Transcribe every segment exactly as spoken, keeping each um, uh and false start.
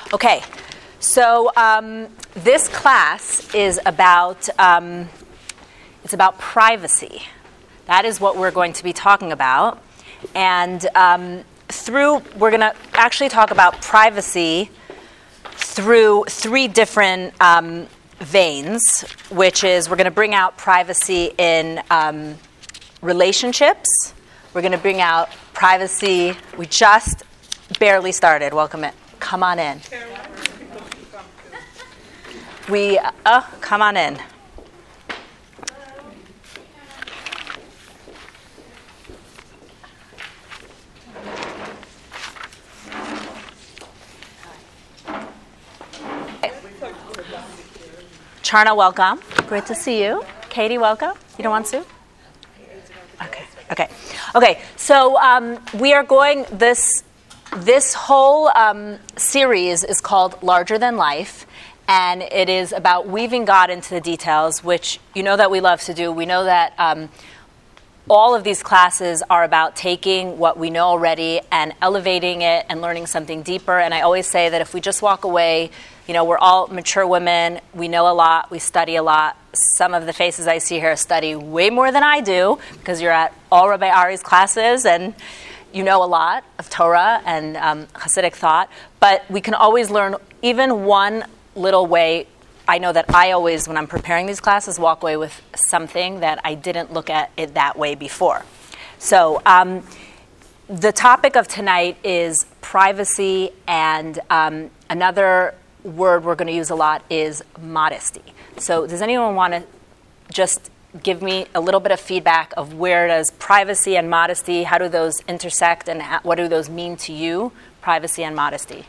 Okay, so um, this class is about um, it's about privacy. That is what we're going to be talking about, and um, through we're going to actually talk about privacy through three different um, veins, which is we're going to bring out privacy in um, relationships. We're going to bring out privacy. We just barely started. Welcome in. Come on in. We, uh, come on in. Charna, welcome. Great to see you. Katie, welcome. You don't want Sue? Okay. Okay. Okay. So um, we are going. This this whole um, series is called Larger Than Life, and it is about weaving God into the details, which you know that we love to do. We know that um, all of these classes are about taking what we know already and elevating it and learning something deeper. And I always say that if we just walk away, you know, we're all mature women. We know a lot. We study a lot. Some of the faces I see here study way more than I do because you're at all Rabbi Ari's classes and you know a lot of Torah and um, Hasidic thought. But we can always learn even one little way. I know that I always, when I'm preparing these classes, walk away with something that I didn't look at it that way before. So um, the topic of tonight is privacy, and um, another word we're going to use a lot is modesty. So does anyone want to just give me a little bit of feedback of where does privacy and modesty, how do those intersect, and how, what do those mean to you, privacy and modesty?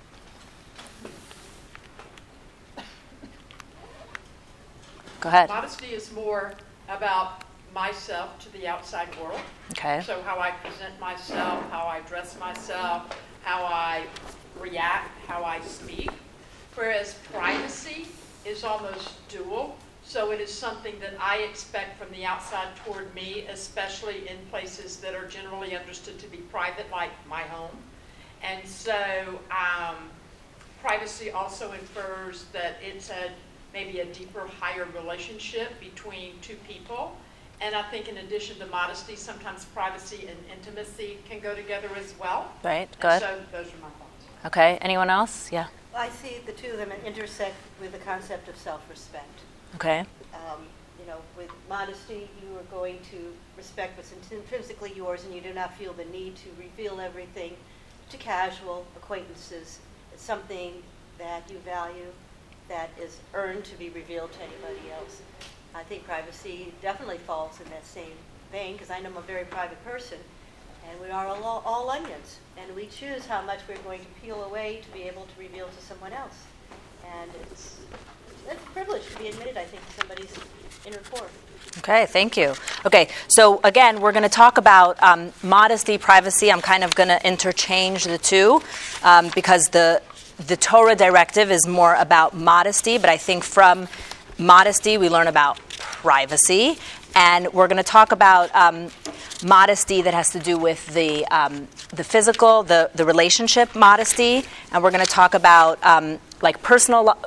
Go ahead. Modesty is more about myself to the outside world. Okay. So how I present myself, how I dress myself, how I react, how I speak. Whereas privacy is almost dual. So it is something that I expect from the outside toward me, especially in places that are generally understood to be private, like my home. And so um, privacy also infers that it's a maybe a deeper, higher relationship between two people. And I think in addition to modesty, sometimes privacy and intimacy can go together as well. Right, good. So those are my thoughts. Okay, anyone else? Yeah. I see the two of them intersect with the concept of self-respect. Okay. Um, you know, with modesty, you are going to respect what's intrinsically yours, and you do not feel the need to reveal everything to casual acquaintances. It's something that you value, that is earned to be revealed to anybody else. I think privacy definitely falls in that same vein, because I know I'm a very private person, and we are all, all onions, and we choose how much we're going to peel away to be able to reveal to someone else. And it's, it's a privilege to be admitted, I think, to somebody's inner core. Okay, thank you. Okay, so again, we're going to talk about um, modesty, privacy. I'm kind of going to interchange the two um, because the The Torah directive is more about modesty, but I think from modesty we learn about privacy. And we're going to talk about um, modesty that has to do with the um, the physical, the, the relationship modesty. And we're going to talk about um, like personal,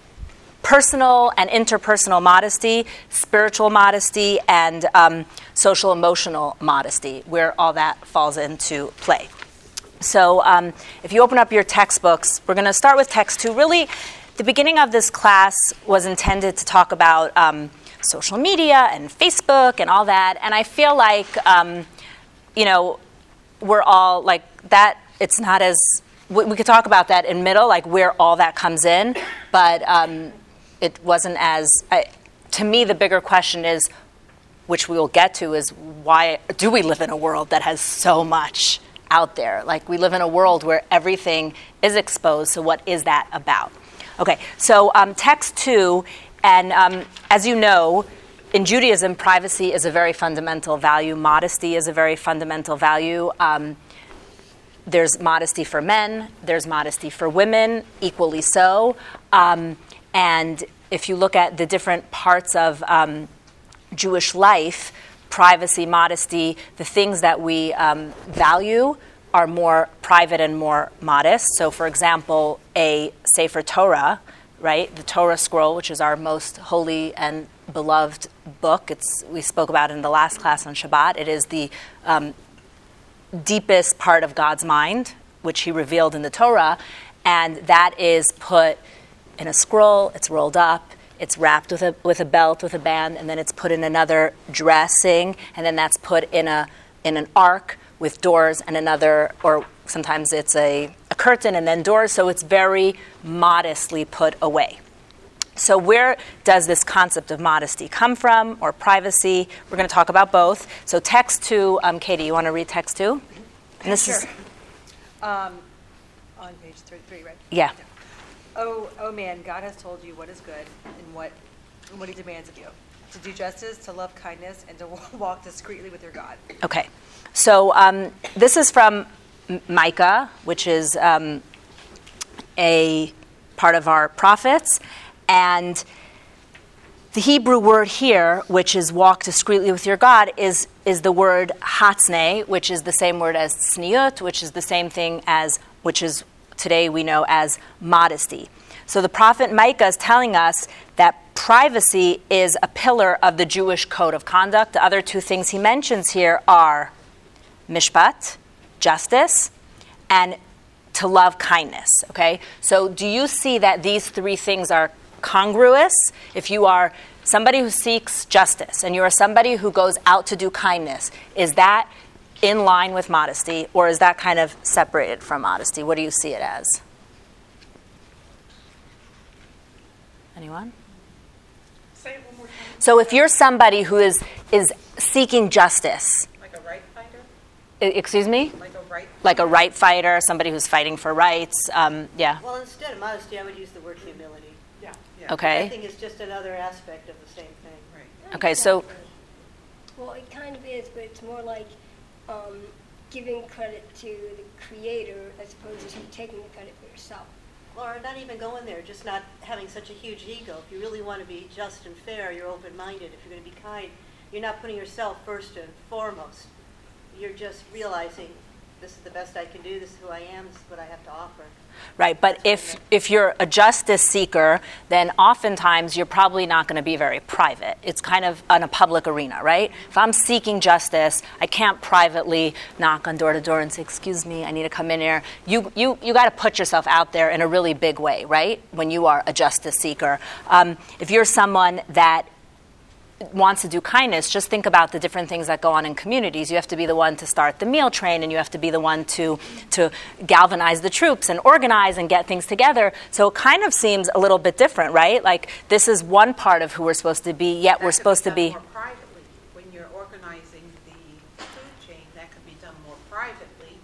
personal and interpersonal modesty, spiritual modesty, and um, social emotional modesty, where all that falls into play. So um, if you open up your textbooks, we're going to start with text two. Really, the beginning of this class was intended to talk about um, social media and Facebook and all that. And I feel like, um, you know, we're all like that. It's not as, we, we could talk about that in middle, like where all that comes in. But um, it wasn't as, I, to me, the bigger question is, which we will get to, is why do we live in a world that has so much out there? Like, we live in a world where everything is exposed, so what is that about? Okay, so um, text two, and um, as you know, in Judaism, privacy is a very fundamental value. Modesty is a very fundamental value. Um, there's modesty for men, there's modesty for women, equally so. Um, and if you look at the different parts of um, Jewish life, privacy, modesty, the things that we um, value are more private and more modest. So, for example, a Sefer Torah, right, the Torah scroll, which is our most holy and beloved book. It's we spoke about it in the last class on Shabbat. It is the um, deepest part of God's mind, which He revealed in the Torah, and that is put in a scroll. It's rolled up. It's wrapped with a with a belt, with a band, and then it's put in another dressing, and then that's put in a in an ark with doors and another, or sometimes it's a, a curtain and then doors, so it's very modestly put away. So where does this concept of modesty come from, or privacy? We're going to talk about both. So text two, um, Katie, you want to read text two? And this sure. is Um, on page three, three, right? yeah. Oh, oh man, God has told you what is good and what and what He demands of you: to do justice, to love kindness, and to walk discreetly with your God. Okay. So um, this is from M- Micah, which is um, a part of our prophets. And the Hebrew word here, which is walk discreetly with your God, is, is the word hatzne, which is the same word as tzniut, which is the same thing as, which is today we know as modesty. So the prophet Micah is telling us that privacy is a pillar of the Jewish code of conduct. The other two things he mentions here are mishpat, justice, and to love kindness. Okay? So do you see that these three things are congruous? If you are somebody who seeks justice and you are somebody who goes out to do kindness, is that in line with modesty, or is that kind of separated from modesty? What do you see it as? Anyone? Say it one more time. So if you're somebody who is is seeking justice, Like a right fighter? I- excuse me? Like a right Like a right fighter, somebody who's fighting for rights, um, yeah, Well, instead of modesty, I would use the word humility. Yeah. Yeah. I okay. think it's just another aspect of the same thing. Right. Okay, so, Well, it kind of is, but it's more like um, giving credit to the creator as opposed to taking the credit for yourself. Or not even going there, just not having such a huge ego. If you really want to be just and fair, you're open-minded. If you're going to be kind, you're not putting yourself first and foremost. You're just realizing this is the best I can do, this is who I am, this is what I have to offer. right, but if if you're a justice seeker, then oftentimes you're probably not going to be very private. It's kind of in a public arena, right? If I'm seeking justice, I can't privately knock on door to door and say, excuse me, I need to come in here. You you you got to put yourself out there in a really big way, right? When you are a justice seeker. Um, if you're someone that wants to do kindness, just think about the different things that go on in communities. You have to be the one to start the meal train, and you have to be the one to to galvanize the troops and organize and get things together. So it kind of seems a little bit different, right? Like this is one part of who we're supposed to be, yet That we're could supposed to done be. more privately. When you're organizing the food chain, that could be done more privately,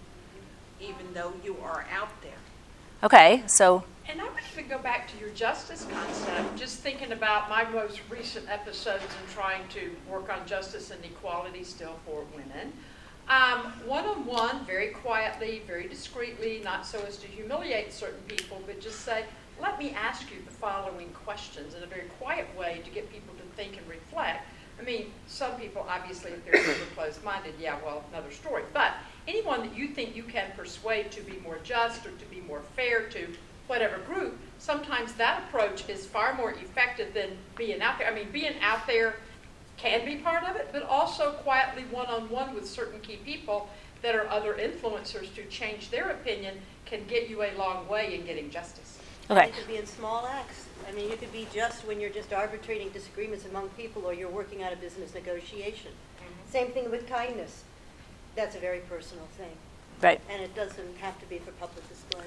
even though you are out there. Okay, so And I would even go back to your justice concept, just thinking about my most recent episodes and trying to work on justice and equality still for women. Um, one-on-one, very quietly, very discreetly, not so as to humiliate certain people, but just say, let me ask you the following questions in a very quiet way to get people to think and reflect. I mean, some people, obviously, if they're super closed-minded, yeah, well, another story. But anyone that you think you can persuade to be more just or to be more fair to whatever group, sometimes that approach is far more effective than being out there. I mean, being out there can be part of it, but also quietly one-on-one with certain key people that are other influencers to change their opinion can get you a long way in getting justice. okay, It could be in small acts. I mean, you could be just when you're just arbitrating disagreements among people or you're working out a business negotiation. Mm-hmm. Same thing with kindness. That's a very personal thing. right. And it doesn't have to be for public display.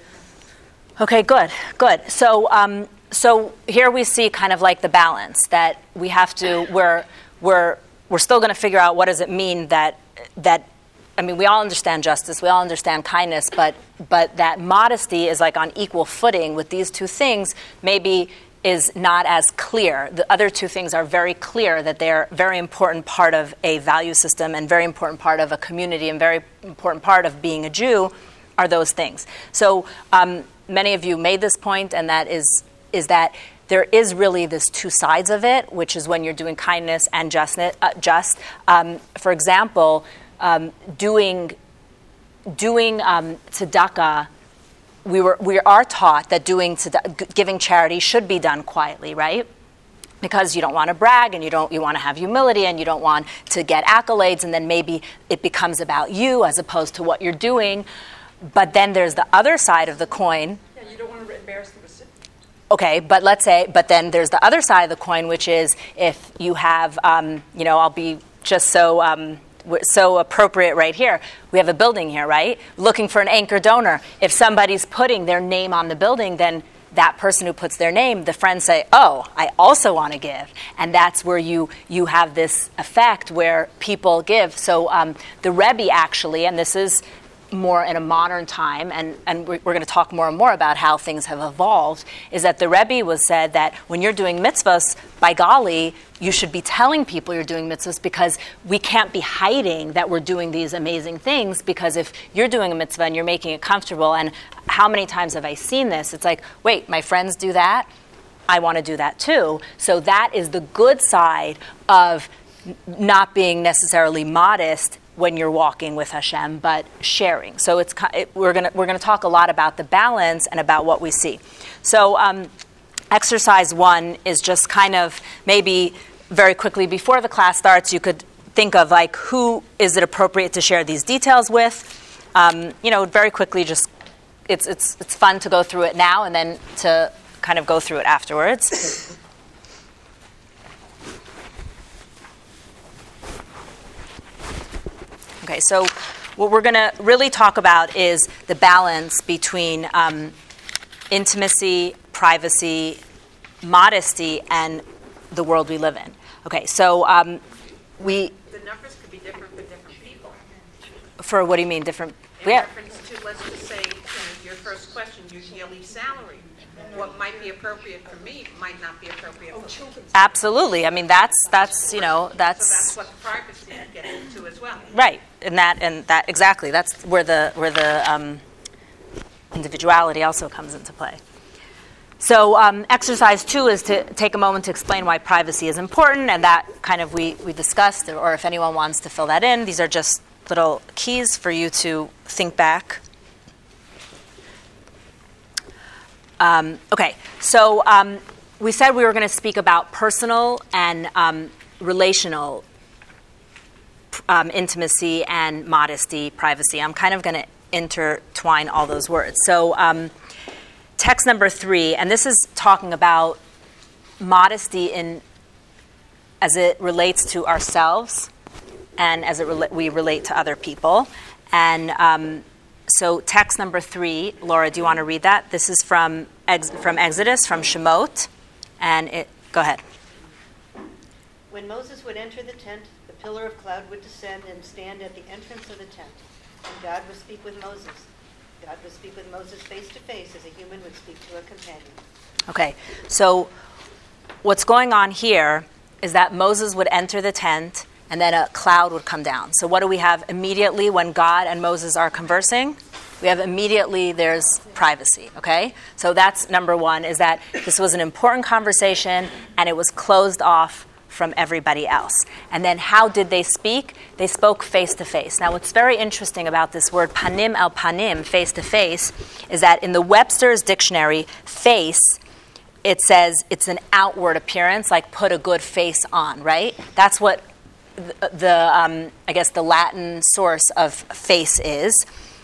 Okay, good, good. So, um, so here we see kind of like the balance that we have to. We're we're we're still going to figure out what does it mean that that. I mean, we all understand justice, we all understand kindness, but but that modesty is like on equal footing with these two things. Maybe is not as clear. The other two things are very clear that they're a very important part of a value system and very important part of a community and very important part of being a Jew are those things. So. Um, Many of you made this point, and that is is that there is really this two sides of it, which is when you're doing kindness and justness, uh, just. Um, for example, um, doing doing um, tzedakah, we were we are taught that doing tzedakah, giving charity should be done quietly, right? Because you don't want to brag, and you don't you want to have humility, and you don't want to get accolades, and then maybe it becomes about you as opposed to what you're doing. But then there's the other side of the coin. Yeah, you don't want to embarrass the recipient. Okay, but let's say, but then there's the other side of the coin, which is if you have, um, you know, I'll be just so um, so appropriate right here. We have a building here, right? Looking for an anchor donor. If somebody's putting their name on the building, then that person who puts their name, the friends say, oh, I also want to give. And that's where you, you have this effect where people give. So um, the Rebbe actually, and this is more in a modern time, and, and we're, we're going to talk more and more about how things have evolved, is that the Rebbe was said that when you're doing mitzvahs, by golly, you should be telling people you're doing mitzvahs, because we can't be hiding that we're doing these amazing things, because if you're doing a mitzvah and you're making it comfortable, and how many times have I seen this? It's like, wait, my friends do that? I want to do that too. So that is the good side of n- not being necessarily modest when you're walking with Hashem, but sharing. So it's it, we're gonna we're gonna talk a lot about the balance and about what we see. So um, exercise one is just kind of maybe very quickly before the class starts, you could think of like who is it appropriate to share these details with. Um, you know, very quickly, just it's it's it's fun to go through it now and then to kind of go through it afterwards. Okay, so what we're going to really talk about is the balance between um, intimacy, privacy, modesty, and the world we live in. Okay, so um, we... The numbers could be different for different people. For what do you mean, different? In Yeah. reference to, let's just say, you know, your first question, your yearly salary. What might be appropriate for me might not be appropriate for children. Absolutely. I mean, that's, that's you know, So that's... that's what the privacy gets into as well. Right, and that and that exactly. That's where the where the um, individuality also comes into play. So um, exercise two is to take a moment to explain why privacy is important, and that kind of we we discussed. Or if anyone wants to fill that in, these are just little keys for you to think back. Um, okay, so um, we said we were going to speak about personal and um, relational Um, intimacy and modesty, privacy. I'm kind of going to intertwine all those words. So um, text number three, and this is talking about modesty in as it relates to ourselves and as it rela- we relate to other people. And um, so text number three, Laura, do you want to read that? This is from ex- from Exodus, from Shemot, and it. Go ahead. When Moses would enter the tent, the pillar of cloud would descend and stand at the entrance of the tent, and God would speak with Moses. God would speak with Moses face to face as a human would speak to a companion. Okay, so what's going on here is that Moses would enter the tent, and then a cloud would come down. So what do we have immediately when God and Moses are conversing? We have immediately there's privacy, okay? So that's number one, is that this was an important conversation, and it was closed off from everybody else. And then how did they speak? They spoke face to face. Now what's very interesting about this word panim el panim, face to face, is that in the Webster's dictionary, face, it says it's an outward appearance, like put a good face on, right? That's what the, the um, I guess the Latin source of face is.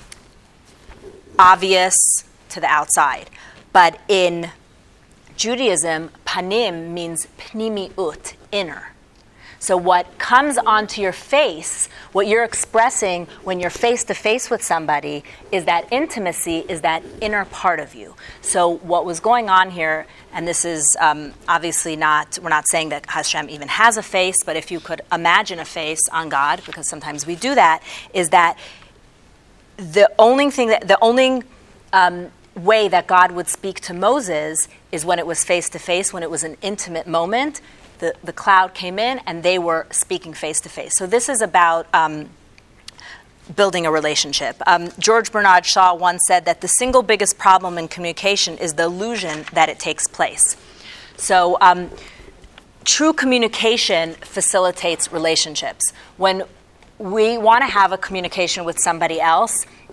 Obvious to the outside. But in Judaism, panim means pnimiut, inner. So what comes onto your face, what you're expressing when you're face-to-face with somebody, is that intimacy, is that inner part of you. So what was going on here, and this is um, obviously not, we're not saying that Hashem even has a face, but if you could imagine a face on God, because sometimes we do that, is that the only thing that, the only um, way that God would speak to Moses is when it was face-to-face, when it was an intimate moment. The, the cloud came in, and they were speaking face-to-face. So this is about um, building a relationship. Um, George Bernard Shaw once said that the single biggest problem in communication is the illusion that it takes place. So um, true communication facilitates relationships. When we want to have a communication with somebody else,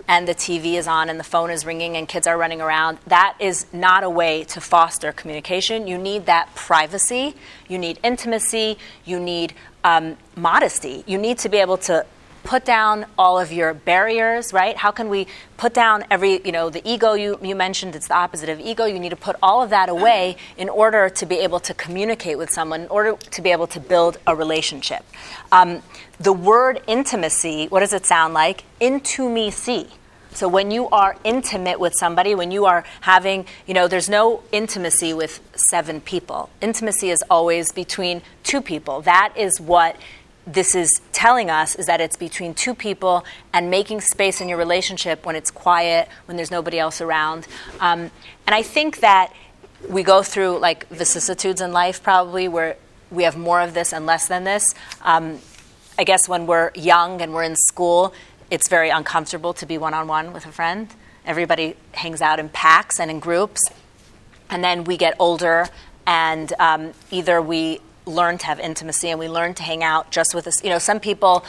and the T V is on and the phone is ringing and kids are running around. That is not a way to foster communication. You need that privacy. You need intimacy. You need um, modesty. You need to be able to put down all of your barriers, right? How can we put down every, you know, the ego you, you mentioned, it's the opposite of ego. You need to put all of that away in order to be able to communicate with someone, in order to be able to build a relationship. Um, the word intimacy, what does it sound like? Into me see. So when you are intimate with somebody, when you are having, you know, there's no intimacy with seven people. Intimacy is always between two people. That is what this is telling us, is that it's between two people and making space in your relationship when it's quiet, when there's nobody else around. Um, and I think that we go through like vicissitudes in life probably where we have more of this and less than this. Um, I guess when we're young and we're in school, it's very uncomfortable to be one-on-one with a friend. Everybody hangs out in packs and in groups. And then we get older and um, either we learn to have intimacy and we learn to hang out just with us. You know, some people,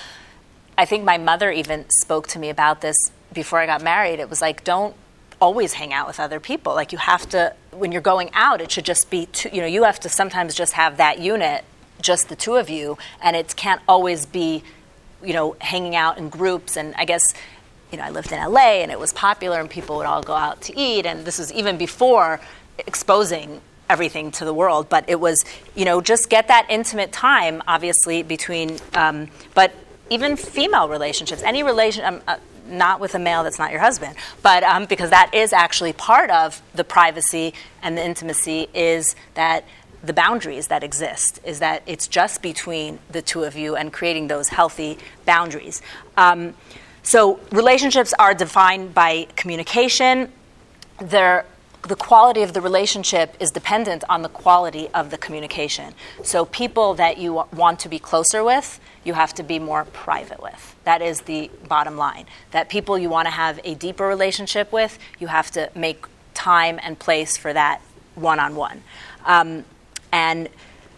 I think my mother even spoke to me about this before I got married. It was like, don't always hang out with other people. Like you have to, when you're going out, it should just be two, you know, you have to sometimes just have that unit, just the two of you, and it can't always be, you know, hanging out in groups. And I guess, you know, I lived in L A and it was popular and people would all go out to eat, and this was even before exposing everything to the world, but it was, you know, just get that intimate time, obviously, between, um, but even female relationships, any relation, um, uh, not with a male that's not your husband, but um, because that is actually part of the privacy and the intimacy, is that the boundaries that exist, is that it's just between the two of you and creating those healthy boundaries. Um, so relationships are defined by communication. They're The quality of the relationship is dependent on the quality of the communication. So people that you want to be closer with, you have to be more private with. That is the bottom line. That people you want to have a deeper relationship with, you have to make time and place for that one-on-one. Um, and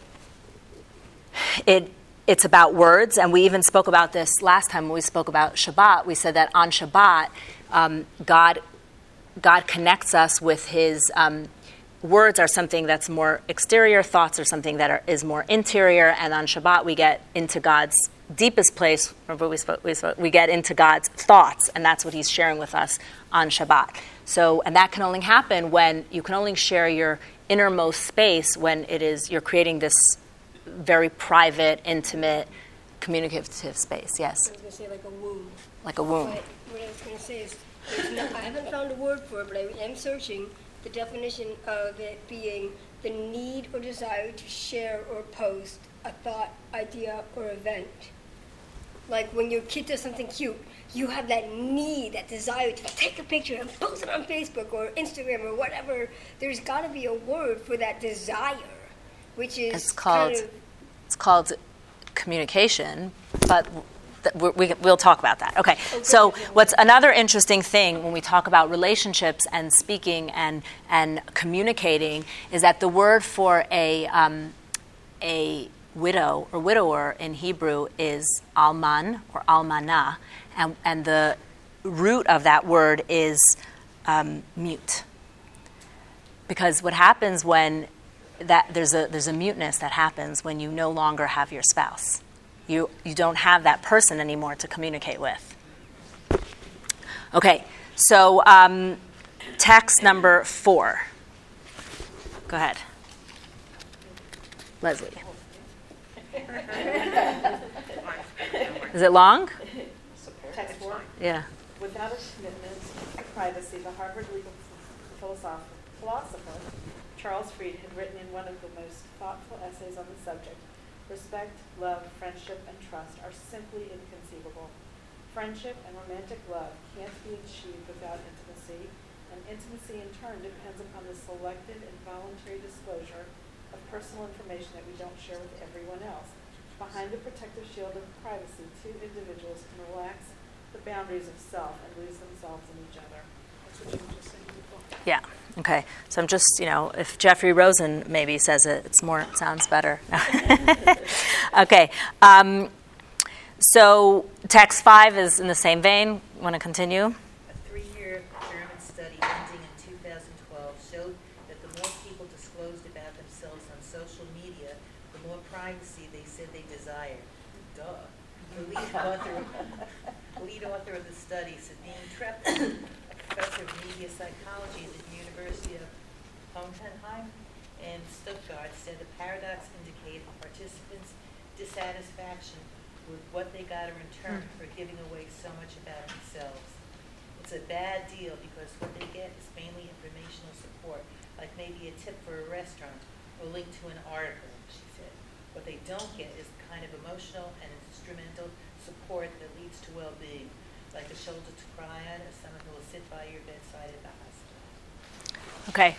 it it's about words, and we even spoke about this last time when we spoke about Shabbat. We said that on Shabbat, um, God God connects us with his um, words are something that's more exterior, thoughts are something that are, is more interior, and on Shabbat we get into God's deepest place. Remember we spoke, we spoke, we get into God's thoughts, and that's what he's sharing with us on Shabbat. So, and that can only happen when you can only share your innermost space when it is, you're creating this very private, intimate, communicative space. Yes? I was going to say like a womb. Like a womb. But what I was going to say is, there's no, I haven't found a word for it, but I am searching the definition of it being the need or desire to share or post a thought, idea, or event. Like when your kid does something cute, you have that need, that desire to take a picture and post it on Facebook or Instagram or whatever. There's got to be a word for that desire, which is It's called, kind of, it's called communication, but th- we, we, we'll talk about that. Okay, so what's another interesting thing when we talk about relationships and speaking and, and communicating is that the word for a, um, a widow or widower in Hebrew is alman or almanah, and, and the root of that word is um, mute. Because what happens when that there's a there's a muteness that happens when you no longer have your spouse. You you don't have that person anymore to communicate with. Okay, so um, text number four. Go ahead, Leslie. Is it long? Text four. Yeah. Without a commitment to privacy, the Harvard legal philosopher, philosopher Charles Fried had written in one of the most thoughtful essays on the subject, respect, love, friendship, and trust are simply inconceivable. Friendship and romantic love can't be achieved without intimacy, and intimacy in turn depends upon the selective and voluntary disclosure of personal information that we don't share with everyone else. Behind the protective shield of privacy, two individuals can relax the boundaries of self and lose themselves in each other. That's what you were just saying before. Yeah. Okay. So I'm just, you know, if Jeffrey Rosen maybe says it, it's more, it sounds better. Okay. Um, so text five is in the same vein. Want to continue? that the more people disclosed about themselves on social media, the more privacy they said they desire. Duh. The lead author, lead author of the study, Sabine Treppen, a professor of media psychology at the University of Hohenheim and Stuttgart, said the paradox indicated participants' dissatisfaction with what they got in return for giving away so much about themselves. It's a bad deal because what they get is mainly informational support, like maybe a tip for a restaurant or a link to an article, she said. What they don't get is the kind of emotional and instrumental support that leads to well-being, like a shoulder to cry on or someone who will sit by your bedside at the hospital. Okay.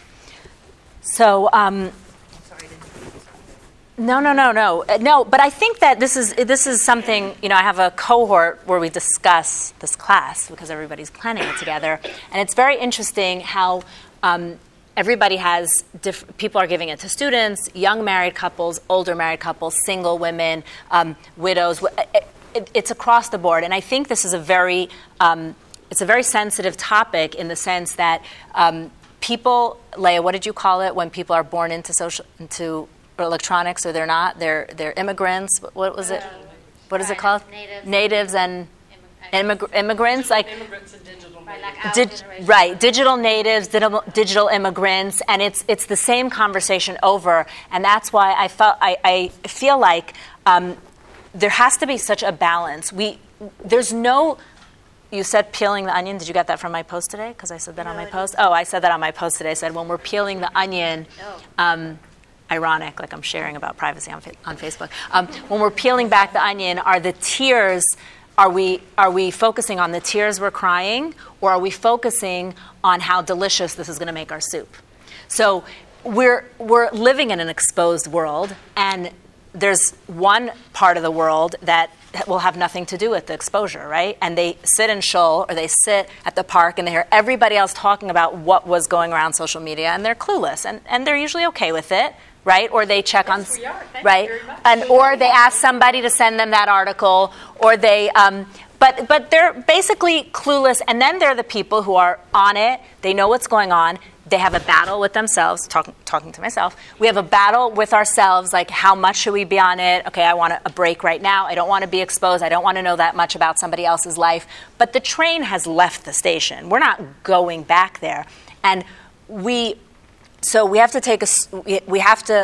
So, um, I'm sorry, I didn't mean to say that. No, no, no, no, Uh, no. But I think that this is this is something. You know, I have a cohort where we discuss this class because everybody's planning it together, and it's very interesting how um, everybody has diff- people are giving it to students, young married couples, older married couples, single women, um, widows. It, it, it's across the board, and I think this is a very um, it's a very sensitive topic in the sense that um, people, Leah, what did you call it when people are born into social into electronics, or they're not? They're they're immigrants. What was it? What is it called? Natives. Natives and immig- immigrants, like Immigrants and digital Right, natives. like our Dig- generation. right, digital natives, digital, digital immigrants, and it's it's the same conversation over, and that's why I felt I, I feel like um, there has to be such a balance. We there's no. You said peeling the onion. Did you get that from my post today? Because I said that on my post. Oh, I said that on my post today. I said when we're peeling the onion. Um, Ironic, like I'm sharing about privacy on fa- on Facebook. Um, when we're peeling back the onion, are the tears? Are we are we focusing on the tears we're crying, or are we focusing on how delicious this is going to make our soup? So we're we're living in an exposed world, and there's one part of the world that will have nothing to do with the exposure, right? And they sit in shul or they sit at the park and they hear everybody else talking about what was going around social media, and they're clueless, and, and they're usually okay with it, right? Or they check Yes, on, we are. Thank you right? very much. And or they ask somebody to send them that article, or they, um, but but they're basically clueless. And then there are the people who are on it. They know what's going on. They have a battle with themselves, talking talking to myself. We have a battle with ourselves, like how much should we be on it? Okay, I want a break right now. I don't want to be exposed. I don't want to know that much about somebody else's life. But the train has left the station. We're not going back there. And we, so we have to take a, we have to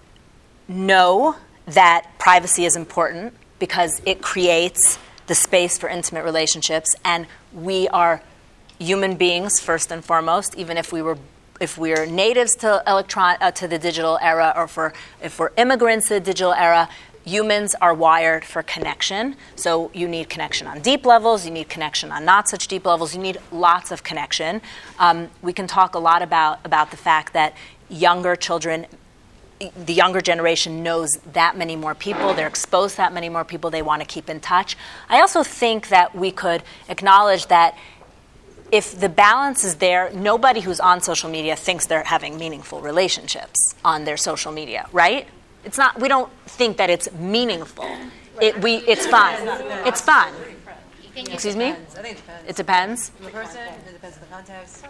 know that privacy is important because it creates the space for intimate relationships. And we are human beings first and foremost, even if we were if we're natives to electron uh, to the digital era, or for if we're immigrants to the digital era, humans are wired for connection. So you need connection on deep levels, you need connection on not such deep levels, you need lots of connection. Um, we can talk a lot about about the fact that younger children, the younger generation knows that many more people. They're exposed to that many more people. They want to keep in touch. I also think that we could acknowledge that if the balance is there, nobody who's on social media thinks they're having meaningful relationships on their social media, right? It's not. We don't think that it's meaningful. It, we. It's fun. It's fun. You think it Excuse me? Depends. I think it depends. It depends. On the person, it depends on the context.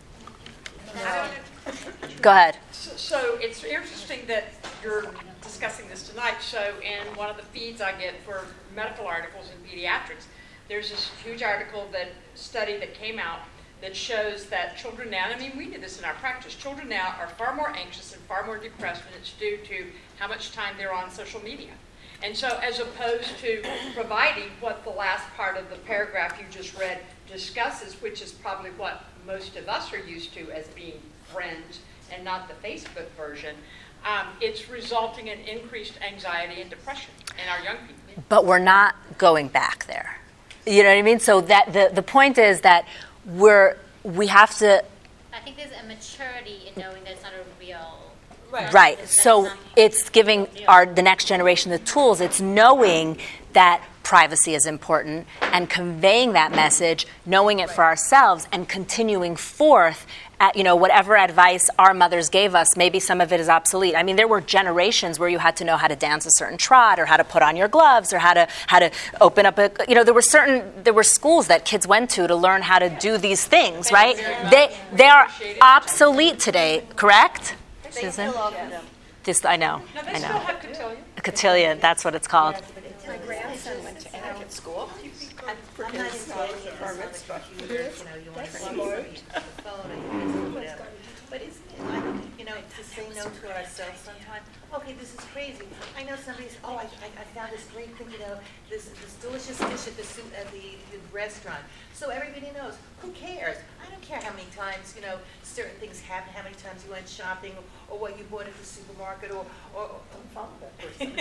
Go ahead. So, so it's interesting that you're discussing this tonight. So in one of the feeds I get for medical articles in pediatrics, there's this huge article, that study that came out that shows that children now, I mean, we do this in our practice, children now are far more anxious and far more depressed, and it's due to how much time they're on social media. And so as opposed to providing what the last part of the paragraph you just read discusses, which is probably what most of us are used to as being friends and not the Facebook version, um, it's resulting in increased anxiety and depression in our young people. But we're not going back there. You know what I mean? So that the, the point is that we're we have to I think there's a maturity in knowing that it's not a real. Right. right. That's So not- it's giving our the next generation the tools. It's knowing that privacy is important and conveying that message, knowing it for ourselves, and continuing forth uh, you know, whatever advice our mothers gave us, maybe some of it is obsolete. I mean, there were generations where you had to know how to dance a certain trot, or how to put on your gloves, or how to how to open up a, you know, there were certain there were schools that kids went to to learn how to do these things, right? They they are obsolete today, correct? Susan? This I know. No, they I still know. have cotillion. A cotillion, that's what it's called. My grandson went to etiquette school. I'm not involved in this on the computer, you know, you want to see the phone, or you do whatever. But isn't it like, you know, to say no to ourselves sometimes? Okay, this is crazy. I know somebody's, oh, I, I, I found this great thing, you know, this, this delicious dish at the, soup, at the, the restaurant. So everybody knows. Who cares? I don't care how many times, you know, certain things happen, how many times you went shopping, or, or what you bought at the supermarket, or, or, or I'm fond of that person.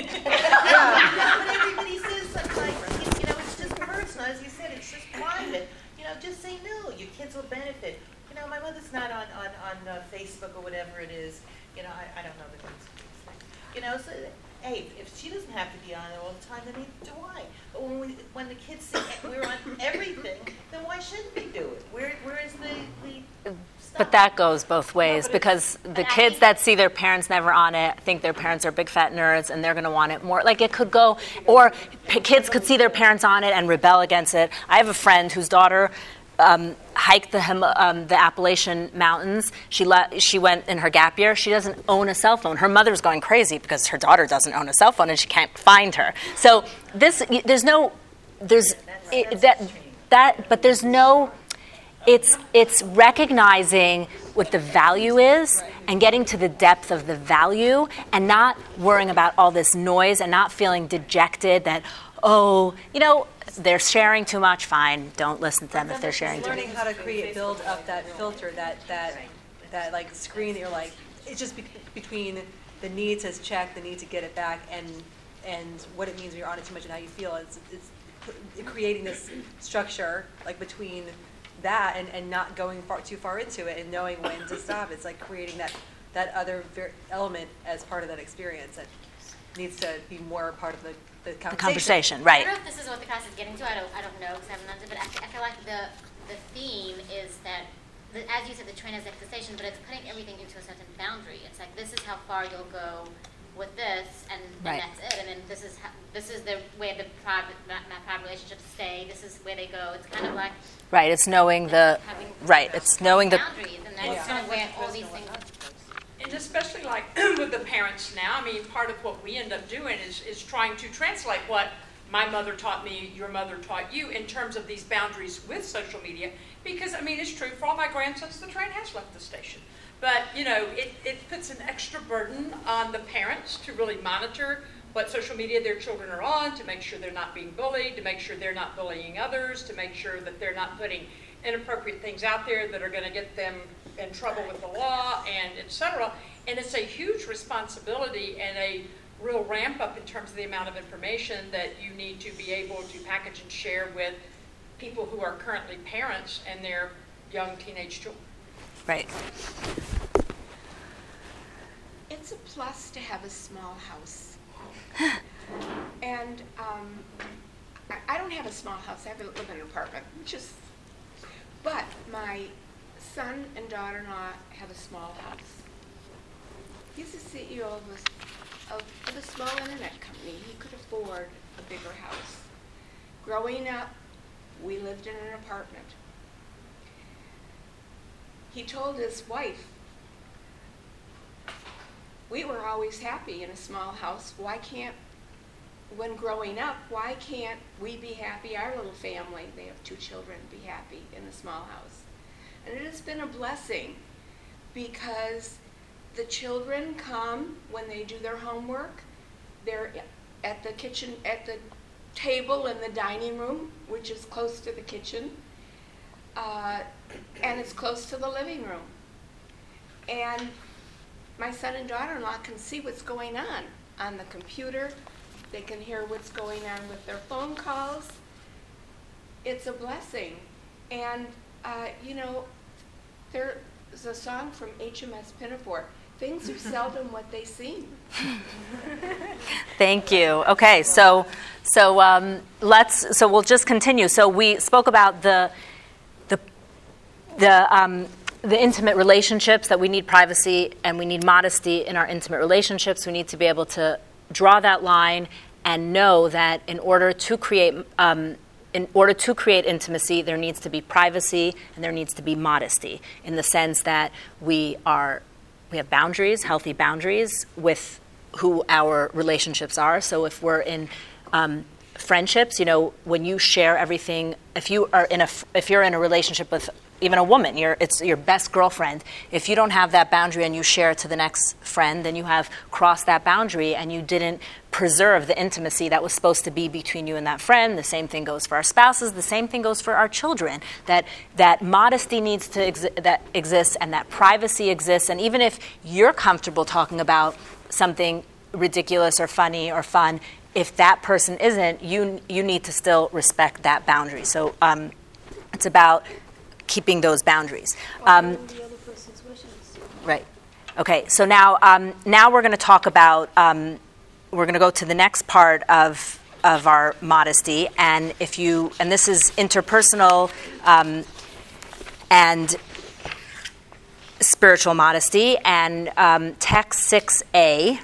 Yeah, but everybody says sometimes, you know, it's just personal. As you said, it's just private. You know, just say no. Your kids will benefit. You know, my mother's not on, on, on uh, Facebook or whatever it is. You know, I, I don't know the things. You know, so, hey, if she doesn't have to be on it all the time, then neither do I. But when we, when the kids say we're on everything, then why shouldn't we do it? Where, where is the, the stuff? But that goes both ways, but because the But I kids think- that see their parents never on it think their parents are big fat nerds, and they're going to want it more. Like, it could go, or p- kids could see their parents on it and rebel against it. I have a friend whose daughter um, hiked the Him- um, the Appalachian Mountains. She le- she went in her gap year. She doesn't own a cell phone. Her mother's going crazy because her daughter doesn't own a cell phone and she can't find her. So this, there's no, there's it, that that, but there's no. It's it's recognizing what the value is and getting to the depth of the value, and not worrying about all this noise, and not feeling dejected that, oh, you know, they're sharing too much. Fine, don't listen to them if they're sharing too much. Learning how to create, build up that filter, that that that like screen that you're like, it's just be- between the need to check, the need to get it back, and and what it means when you're on it too much and how you feel. It's it's creating this structure like between that and, and not going far too far into it, and knowing when to stop. It's like creating that that other ver- element as part of that experience that needs to be more part of the, the conversation. The conversation, I right? don't know if this is what the class is getting to. I don't. I don't know because I haven't done it. But I, f- I feel like the the theme is that, the, as you said, the train has a station, but it's putting everything into a certain boundary. It's like, this is how far you'll go with this, and, and Right. that's it. And then this is how, this is the where the private ma- ma- private relationships stay. This is where they go. It's kind of like Right. It's knowing the having right. It's knowing the boundaries, and that's kind of where all these things. And especially like with the parents now, I mean, part of what we end up doing is, is trying to translate what my mother taught me, your mother taught you, in terms of these boundaries with social media. Because, I mean, it's true for all my grandsons, the train has left the station. But, you know, it, it puts an extra burden on the parents to really monitor what social media their children are on, to make sure they're not being bullied, to make sure they're not bullying others, to make sure that they're not putting inappropriate things out there that are going to get them in trouble with the law, and et cetera. And it's a huge responsibility and a real ramp up in terms of the amount of information that you need to be able to package and share with people who are currently parents and their young teenage children. right. It's a plus to have a small house. And um, I, I don't have a small house. I have a, live in an apartment. Just, but my son and daughter-in-law have a small house. He's the C E O of a, of, of a small internet company. He could afford a bigger house. Growing up, we lived in an apartment. He told his wife, we were always happy in a small house. Why can't, when growing up, why can't we be happy, our little family, they have two children, be happy in a small house? And it has been a blessing because the children come when they do their homework. They're at the kitchen, at the table in the dining room, which is close to the kitchen, uh, and it's close to the living room. And my son and daughter-in-law can see what's going on on the computer. They can hear what's going on with their phone calls. It's a blessing. And, uh, you know, there's a song from H M S Pinafore, things are seldom what they seem. Thank you. Okay, so so um, let's so we'll just continue. So we spoke about the the the um, the intimate relationships, that we need privacy and we need modesty in our intimate relationships. We need to be able to draw that line and know that in order to create um, in order to create intimacy, there needs to be privacy and there needs to be modesty, in the sense that we are we have boundaries, healthy boundaries with who our relationships are. So if we're in um, friendships, you know, when you share everything, if you are in a if you're in a relationship with even a woman, you're, it's your best girlfriend. If you don't have that boundary and you share it to the next friend, then you have crossed that boundary and you didn't preserve the intimacy that was supposed to be between you and that friend. The same thing goes for our spouses. The same thing goes for our children. That that modesty needs to exi- that exists, and that privacy exists. And even if you're comfortable talking about something ridiculous or funny or fun, if that person isn't, you you need to still respect that boundary. So um, it's about keeping those boundaries. Um, the other person's wishes. right. Okay. So now, um, now we're going to talk about. Um, we're going to go to the next part of of our modesty, and if you and this is interpersonal um, and spiritual modesty, and um, text six A.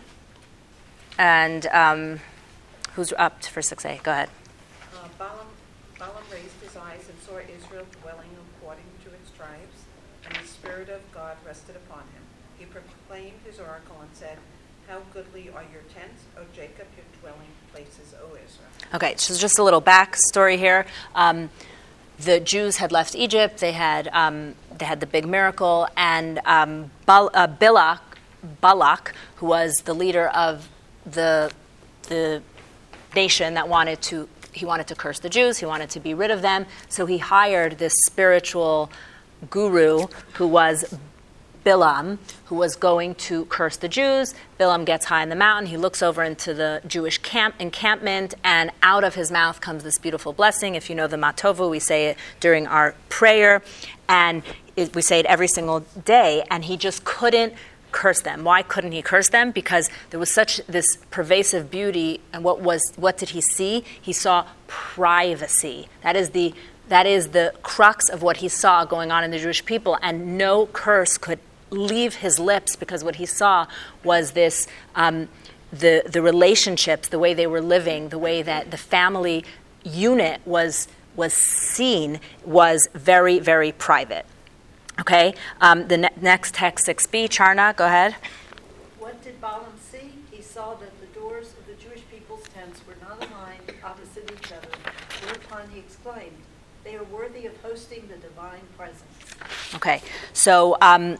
And um, who's up for six A? Go ahead. Uh, Balaam, Balaam raised his eyes and saw Israel dwelling according to its tribes, and the Spirit of God rested upon him. He proclaimed his oracle and said, "How goodly are your tents, O Jacob, your dwelling places, O Israel." Okay, so just a little backstory here. Um, the Jews had left Egypt. They had um, they had the big miracle, and um, Bal- uh, Balak, Balak, who was the leader of the the nation that wanted to he wanted to curse the Jews, he wanted to be rid of them, so he hired this spiritual guru who was Bilam, who was going to curse the Jews. Bilam gets high in the mountain, he looks over into the Jewish camp encampment, and out of his mouth comes this beautiful blessing. If you know the Matovu, we say it during our prayer, and it, we say it every single day, and he just couldn't curse them. Why couldn't he curse them? Because there was such this pervasive beauty, and what was what did he see? He saw privacy. That is the that is the crux of what he saw going on in the Jewish people, and no curse could leave his lips, because what he saw was this um, the the relationships, the way they were living, the way that the family unit was was seen was very, very private. Okay, um, the ne- next text, six B, Charna, go ahead. What did Balaam see? He saw that the doors of the Jewish people's tents were not aligned opposite each other. Whereupon he exclaimed, "They are worthy of hosting the divine presence." Okay, so um,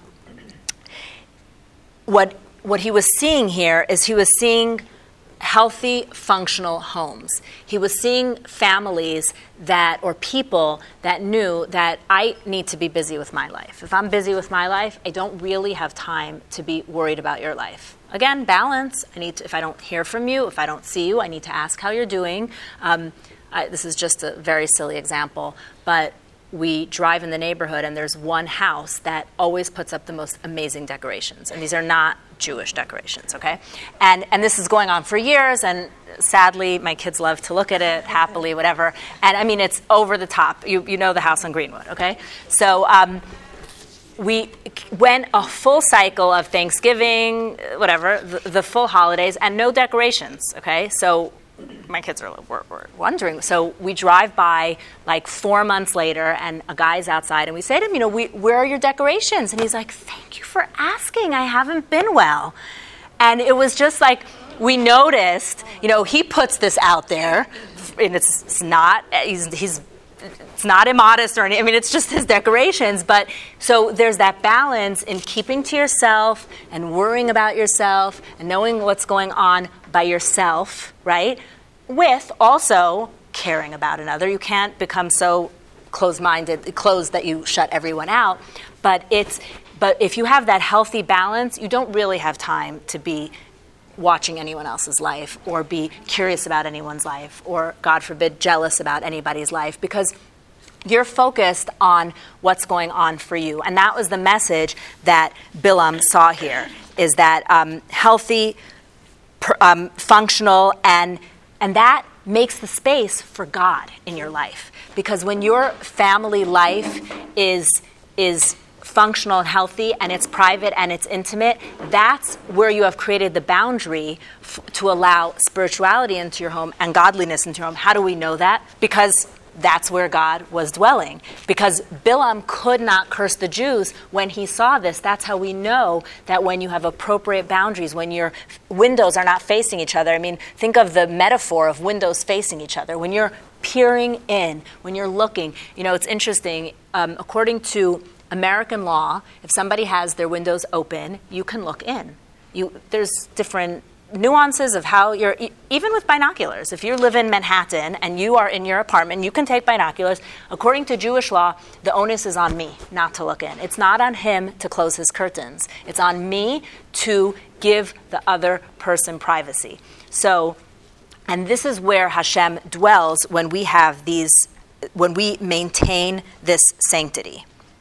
what what he was seeing here is he was seeing healthy, functional homes. He was seeing families that, or people that knew that I need to be busy with my life. If I'm busy with my life, I don't really have time to be worried about your life. Again, balance. I need to, if I don't hear from you, if I don't see you, I need to ask how you're doing. Um, I, this is just a very silly example, but we drive in the neighborhood and there's one house that always puts up the most amazing decorations. And these are not Jewish decorations, okay? And and this is going on for years, and sadly, my kids love to look at it, happily, whatever. And I mean, it's over the top. You you know the house on Greenwood, okay? So um, we went a full cycle of Thanksgiving, whatever, the, the full holidays, and no decorations, okay? So my kids are were, were wondering. So we drive by like four months later, and a guy's outside, and we say to him, you know, we, where are your decorations? And he's like, thank you for asking. I haven't been well. And it was just like, we noticed, you know, he puts this out there, and it's, it's not, he's, he's it's not immodest or anything. I mean, it's just his decorations. But so there's that balance in keeping to yourself and worrying about yourself and knowing what's going on by yourself, right? With also caring about another. You can't become so closed-minded, closed that you shut everyone out. But it's, but if you have that healthy balance, you don't really have time to be watching anyone else's life or be curious about anyone's life or, God forbid, jealous about anybody's life, because you're focused on what's going on for you. And that was the message that Bilam saw here, is that um, healthy, per, um, functional, and and that makes the space for God in your life. Because when your family life is is functional and healthy and it's private and it's intimate, that's where you have created the boundary f- to allow spirituality into your home and godliness into your home. How do we know that? Because that's where God was dwelling. Because Bilam could not curse the Jews when he saw this. That's how we know that when you have appropriate boundaries, when your windows are not facing each other. I mean, think of the metaphor of windows facing each other. When you're peering in, when you're looking, you know, it's interesting. Um, according to American law, if somebody has their windows open, you can look in. You, there's different nuances of how you're, even with binoculars, if you live in Manhattan and you are in your apartment, you can take binoculars. According to Jewish law, the onus is on me not to look in. It's not on him to close his curtains. It's on me to give the other person privacy. So, and this is where Hashem dwells when we have these, when we maintain this sanctity.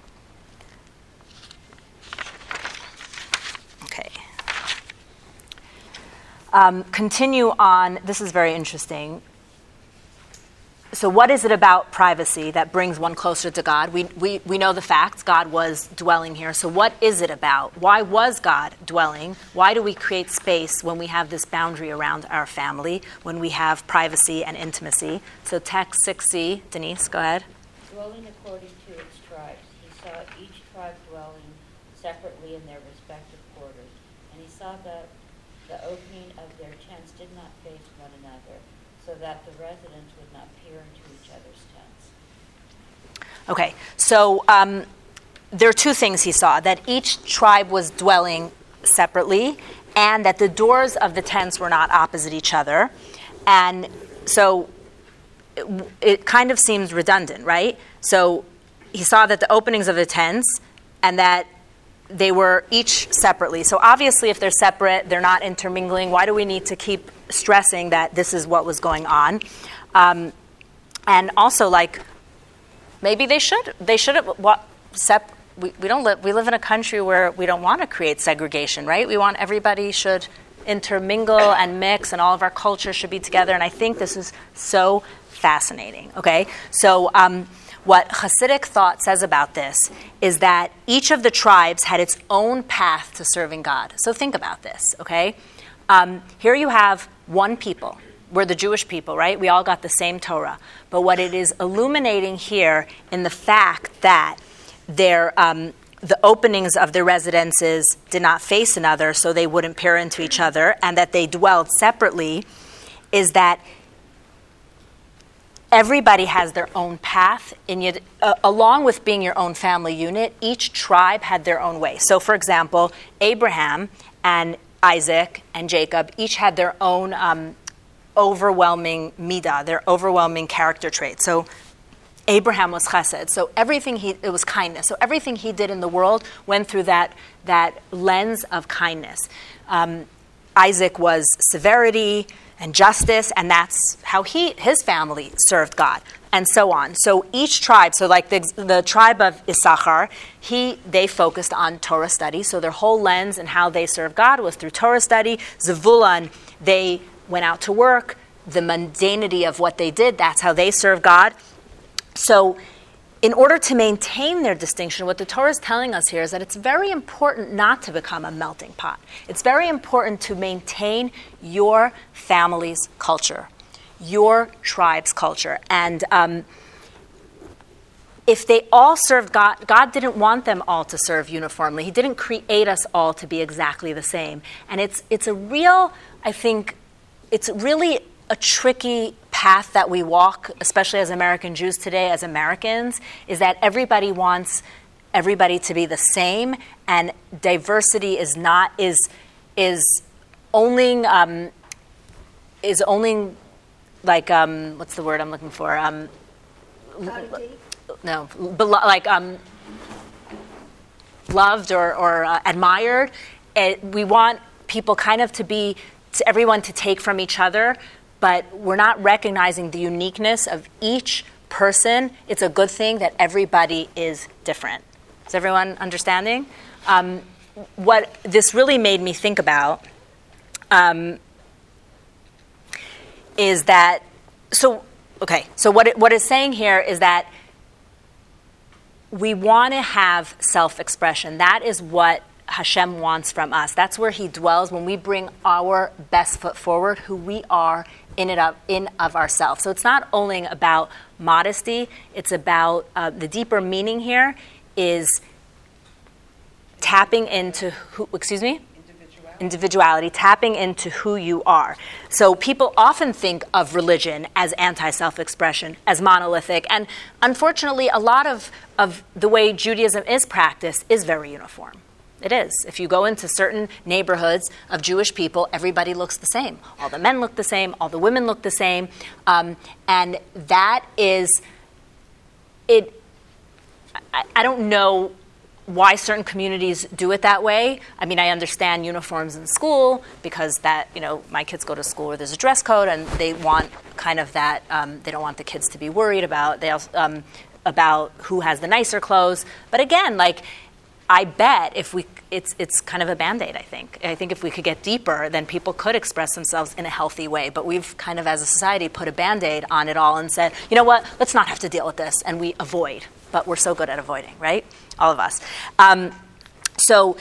Um, continue on. This is very interesting. So what is it about privacy that brings one closer to God? We, we, we know the facts. God was dwelling here. So what is it about? Why was God dwelling? Why do we create space when we have this boundary around our family, when we have privacy and intimacy? So text six C, Denise, go ahead. Dwelling according to its tribes. He saw each tribe dwelling separately in their respective quarters. And he saw that the opening of their tents did not face one another, so that the residents would not peer into each other's tents. Okay, so um, there are two things he saw, that each tribe was dwelling separately, and that the doors of the tents were not opposite each other. And so it, it kind of seems redundant, right? So he saw that the openings of the tents, and that they were each separately. So obviously, if they're separate, they're not intermingling. Why do we need to keep stressing that this is what was going on? Um, and also, like, maybe they should. They should have. What, sep- we, we don't live. We live in a country where we don't want to create segregation, right? We want everybody should intermingle and mix, and all of our cultures should be together. And I think this is so fascinating. Okay, so. Um, What Hasidic thought says about this is that each of the tribes had its own path to serving God. So think about this, okay? Um, here you have one people. We're the Jewish people, right? We all got the same Torah. But what it is illuminating here in the fact that their, um, the openings of their residences did not face another, so they wouldn't peer into each other, and that they dwelled separately, is that everybody has their own path. In you, uh, along with being your own family unit, each tribe had their own way. So, for example, Abraham and Isaac and Jacob each had their own um, overwhelming midah, their overwhelming character traits. So, Abraham was chesed. So everything he it was kindness. So everything he did in the world went through that that lens of kindness. Um, Isaac was severity and justice, and that's how he his family served God, and so on. So each tribe, so like the, the tribe of Issachar, he they focused on Torah study. So their whole lens and how they served God was through Torah study. Zevulun, they went out to work. The mundanity of what they did, that's how they served God. So in order to maintain their distinction, what the Torah is telling us here is that it's very important not to become a melting pot. It's very important to maintain your family's culture, your tribe's culture. And um, if they all served God, God didn't want them all to serve uniformly. He didn't create us all to be exactly the same. And it's it's a real, I think, it's really a tricky path that we walk, especially as American Jews today, as Americans, is that everybody wants everybody to be the same, and diversity is not is is only um, is only like um, what's the word I'm looking for? Um, no, belo- like um, loved or, or uh, admired. It, we want people kind of to be to everyone to take from each other. But we're not recognizing the uniqueness of each person. It's a good thing that everybody is different. Is everyone understanding? Um, what this really made me think about um, is that, so, okay, so what it, what it's saying here is that we want to have self-expression. That is what Hashem wants from us. That's where he dwells when we bring our best foot forward, who we are in it of, in of ourselves. So it's not only about modesty, it's about uh, the deeper meaning here is tapping into who, excuse me? Individuality. Individuality, tapping into who you are. So people often think of religion as anti-self-expression, as monolithic, and unfortunately a lot of, of the way Judaism is practiced is very uniform. It is. If you go into certain neighborhoods of Jewish people, everybody looks the same. All the men look the same. All the women look the same. Um, and that is, it. I, I don't know why certain communities do it that way. I mean, I understand uniforms in school because that, you know, my kids go to school where there's a dress code and they want kind of that, um, they don't want the kids to be worried about, they also, um, about who has the nicer clothes. But again, like, I bet if we, it's it's kind of a Band-Aid, I think. I think if we could get deeper, then people could express themselves in a healthy way. But we've kind of, as a society, put a Band-Aid on it all and said, you know what, let's not have to deal with this. And we avoid. But we're so good at avoiding, right? All of us. Um, so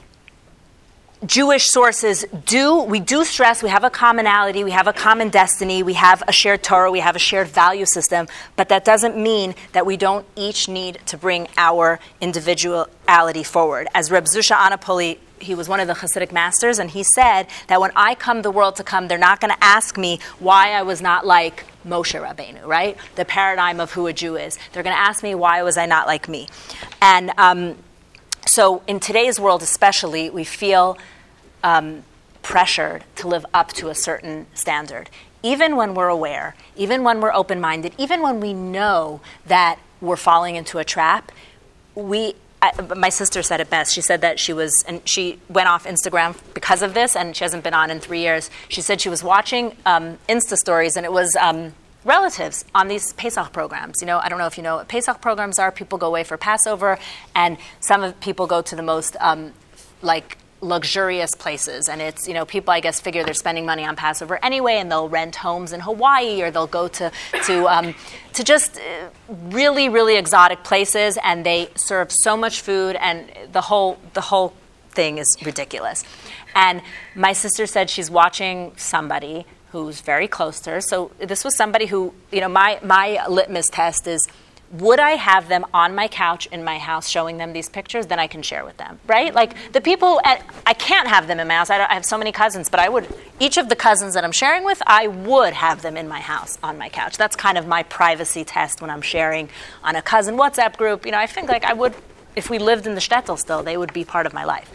Jewish sources do, we do stress, we have a commonality, we have a common destiny, we have a shared Torah, we have a shared value system, but that doesn't mean that we don't each need to bring our individuality forward. As Reb Zusha Anapoli, he was one of the Hasidic masters, and he said that when I come the world to come, they're not going to ask me why I was not like Moshe Rabbeinu, right? The paradigm of who a Jew is. They're going to ask me why was I not like me. And um, so in today's world especially, we feel Um, pressured to live up to a certain standard. Even when we're aware, even when we're open-minded, even when we know that we're falling into a trap, we, I, my sister said it best. She said that she was, and she went off Instagram because of this, and she hasn't been on in three years. She said she was watching um, Insta stories, and it was um, relatives on these Pesach programs. You know, I don't know if you know what Pesach programs are. People go away for Passover, and some of people go to the most, um, like, luxurious places, and it's, you know, people I guess figure they're spending money on Passover anyway, and they'll rent homes in Hawaii, or they'll go to to um, to just really really exotic places, and they serve so much food, and the whole the whole thing is ridiculous. And my sister said she's watching somebody who's very close to her. So this was somebody who, you know, my my litmus test is, would I have them on my couch in my house showing them these pictures? Then I can share with them, right? Like the people, at, I can't have them in my house. I, don't, I have so many cousins, but I would, each of the cousins that I'm sharing with, I would have them in my house on my couch. That's kind of my privacy test when I'm sharing on a cousin WhatsApp group. You know, I think like I would, if we lived in the shtetl still, they would be part of my life.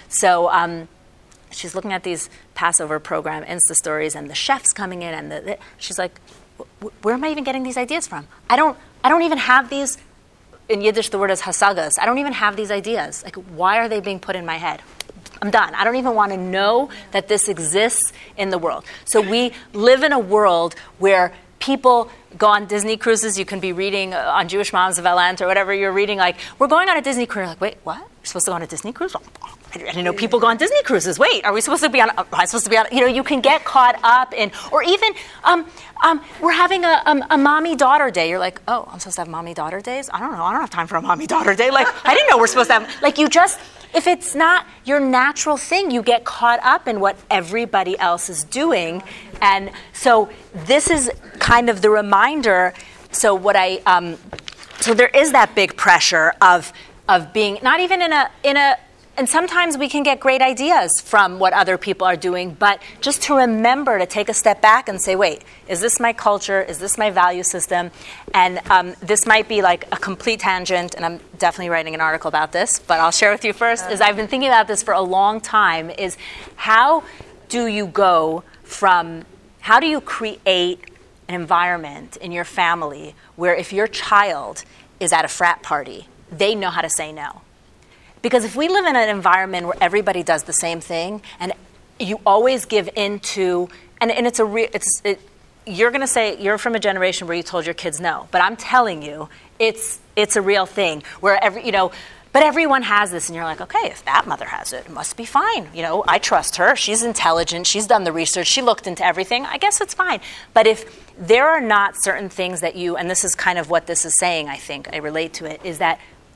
So um, she's looking at these Passover program Insta stories and the chefs coming in, and the, the, she's like, where am I even getting these ideas from? I don't I don't even have these, in Yiddish the word is hasagas, I don't even have these ideas. Like, why are they being put in my head? I'm done. I don't even want to know that this exists in the world. So we live in a world where people go on Disney cruises. You can be reading on Jewish Moms of Atlanta or whatever you're reading, like, we're going on a Disney cruise. You're like, wait, what? You're supposed to go on a Disney cruise? I didn't know people go on Disney cruises. Wait, are we supposed to be on, am I supposed to be on, you know, you can get caught up in, or even, um, um, we're having a, um, a mommy-daughter day. You're like, oh, I'm supposed to have mommy-daughter days? I don't know. I don't have time for a mommy-daughter day. Like, I didn't know we're supposed to have, like, you just, if it's not your natural thing, you get caught up in what everybody else is doing. And so this is kind of the reminder. So what I, um, so there is that big pressure of, of being, not even in a, in a, and sometimes we can get great ideas from what other people are doing, but just to remember to take a step back and say, wait, is this my culture? Is this my value system? And um, this might be like a complete tangent, and I'm definitely writing an article about this, but I'll share with you first, is I've been thinking about this for a long time, is how do you go from, how do you create an environment in your family where if your child is at a frat party, they know how to say no? Because if we live in an environment where everybody does the same thing, and you always give in to, and, and it's a real, it's, it, you're going to say, you're from a generation where you told your kids no, but I'm telling you, it's it's a real thing where every, you know, but everyone has this, and you're like, okay, if that mother has it, it must be fine. You know, I trust her. She's intelligent. She's done the research. She looked into everything. I guess it's fine. But if there are not certain things that you, and this is kind of what this is saying, I think, I relate to it, is that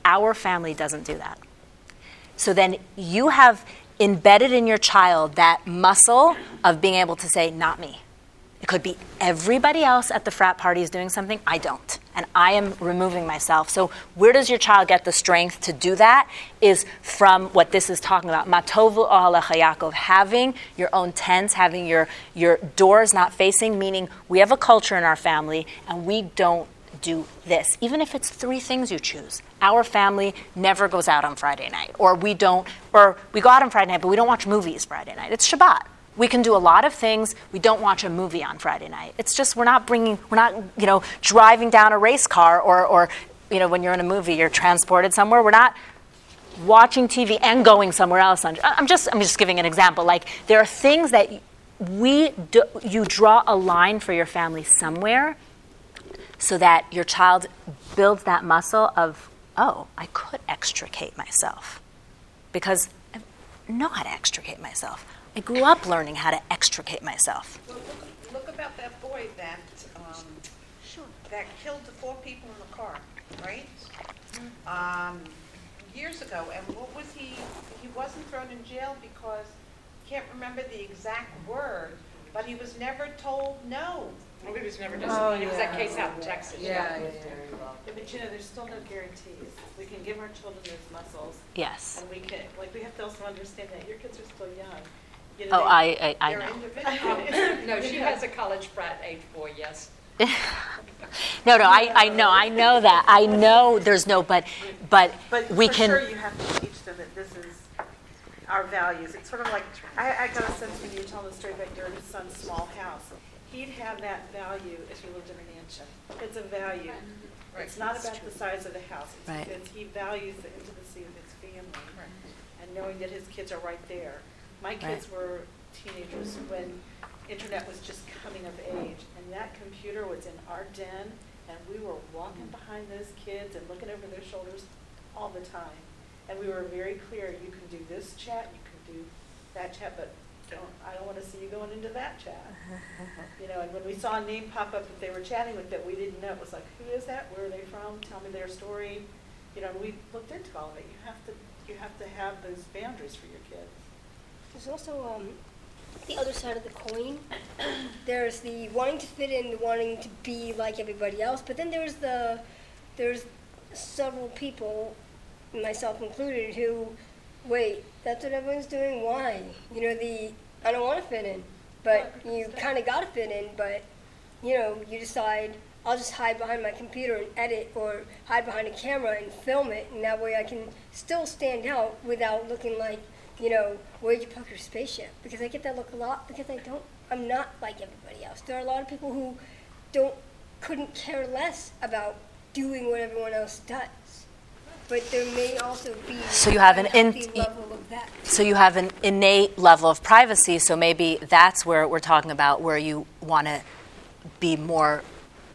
Our family doesn't do that. So then you have embedded in your child that muscle of being able to say, not me. It could be everybody else at the frat party is doing something, I don't. And I am removing myself. So where does your child get the strength to do that? Is from what this is talking about. Matovu ohalecha Yaakov, having your own tents, having your, your doors not facing, meaning we have a culture in our family and we don't do this. Even if it's three things you choose. Our family never goes out on Friday night. Or we don't, or we go out on Friday night, but we don't watch movies Friday night. It's Shabbat. We can do a lot of things. We don't watch a movie on Friday night. It's just we're not bringing, we're not, you know, driving down a race car or, or, you know, when you're in a movie, you're transported somewhere. We're not watching T V and going somewhere else. I'm just, I'm just giving an example. Like there are things that we, do, you draw a line for your family somewhere, so that your child builds that muscle of, oh, I could extricate myself, because I know how to extricate myself. I grew up learning how to extricate myself. Well, look, look about that boy that um, that killed the four people in the car, right? Um, years ago, and what was he? He wasn't thrown in jail because can't remember the exact word, but he was never told no. Oh, he was never disciplined. It was that case out in Texas. Yeah, yeah, Yeah, but you know, there's still no guarantees. We can give our children those muscles. Yes. And we can, like, we have to also understand that your kids are still young. You know, Oh, they- I, I, I they're know. individual. No, she has a college frat age boy, yes. No, no, I, I know, I know that. I know there's no, but, but But we for can. sure, you have to teach them that this is our values. It's sort of like, I, I got a sense when you were telling the story about your son's small house. He'd have that value if he lived in a mansion. It's a value. Right. It's not about the size of the house. It's Right. because he values the intimacy of his family and knowing that his kids are right there. My kids were teenagers when internet was just coming of age, and that computer was in our den, and we were walking behind those kids and looking over their shoulders all the time. And we were very clear, you can do this chat, you can do that chat, but don't, I don't want to see you going into that chat. You know, and when we saw a name pop up that they were chatting with that we didn't know, it was like, who is that? Where are they from? Tell me their story. You know, and we looked into all of it. You have to, you have to have those boundaries for your kids. There's also um, the other side of the coin. There's the wanting to fit in, the wanting to be like everybody else, but then there's the there's several people, myself included, who wait, that's what everyone's doing. Why? You know, the I don't want to fit in, but you kind of got to fit in. But you know, you decide I'll just hide behind my computer and edit, or hide behind a camera and film it, and that way I can still stand out without looking like, you know, where'd you park your spaceship? Because I get that look a lot because I don't, I'm not like everybody else. There are a lot of people who don't, couldn't care less about doing what everyone else does. But there may also be So you have an in- unhealthy level of that. So you have an innate level of privacy, so maybe that's where we're talking about where you want to be more,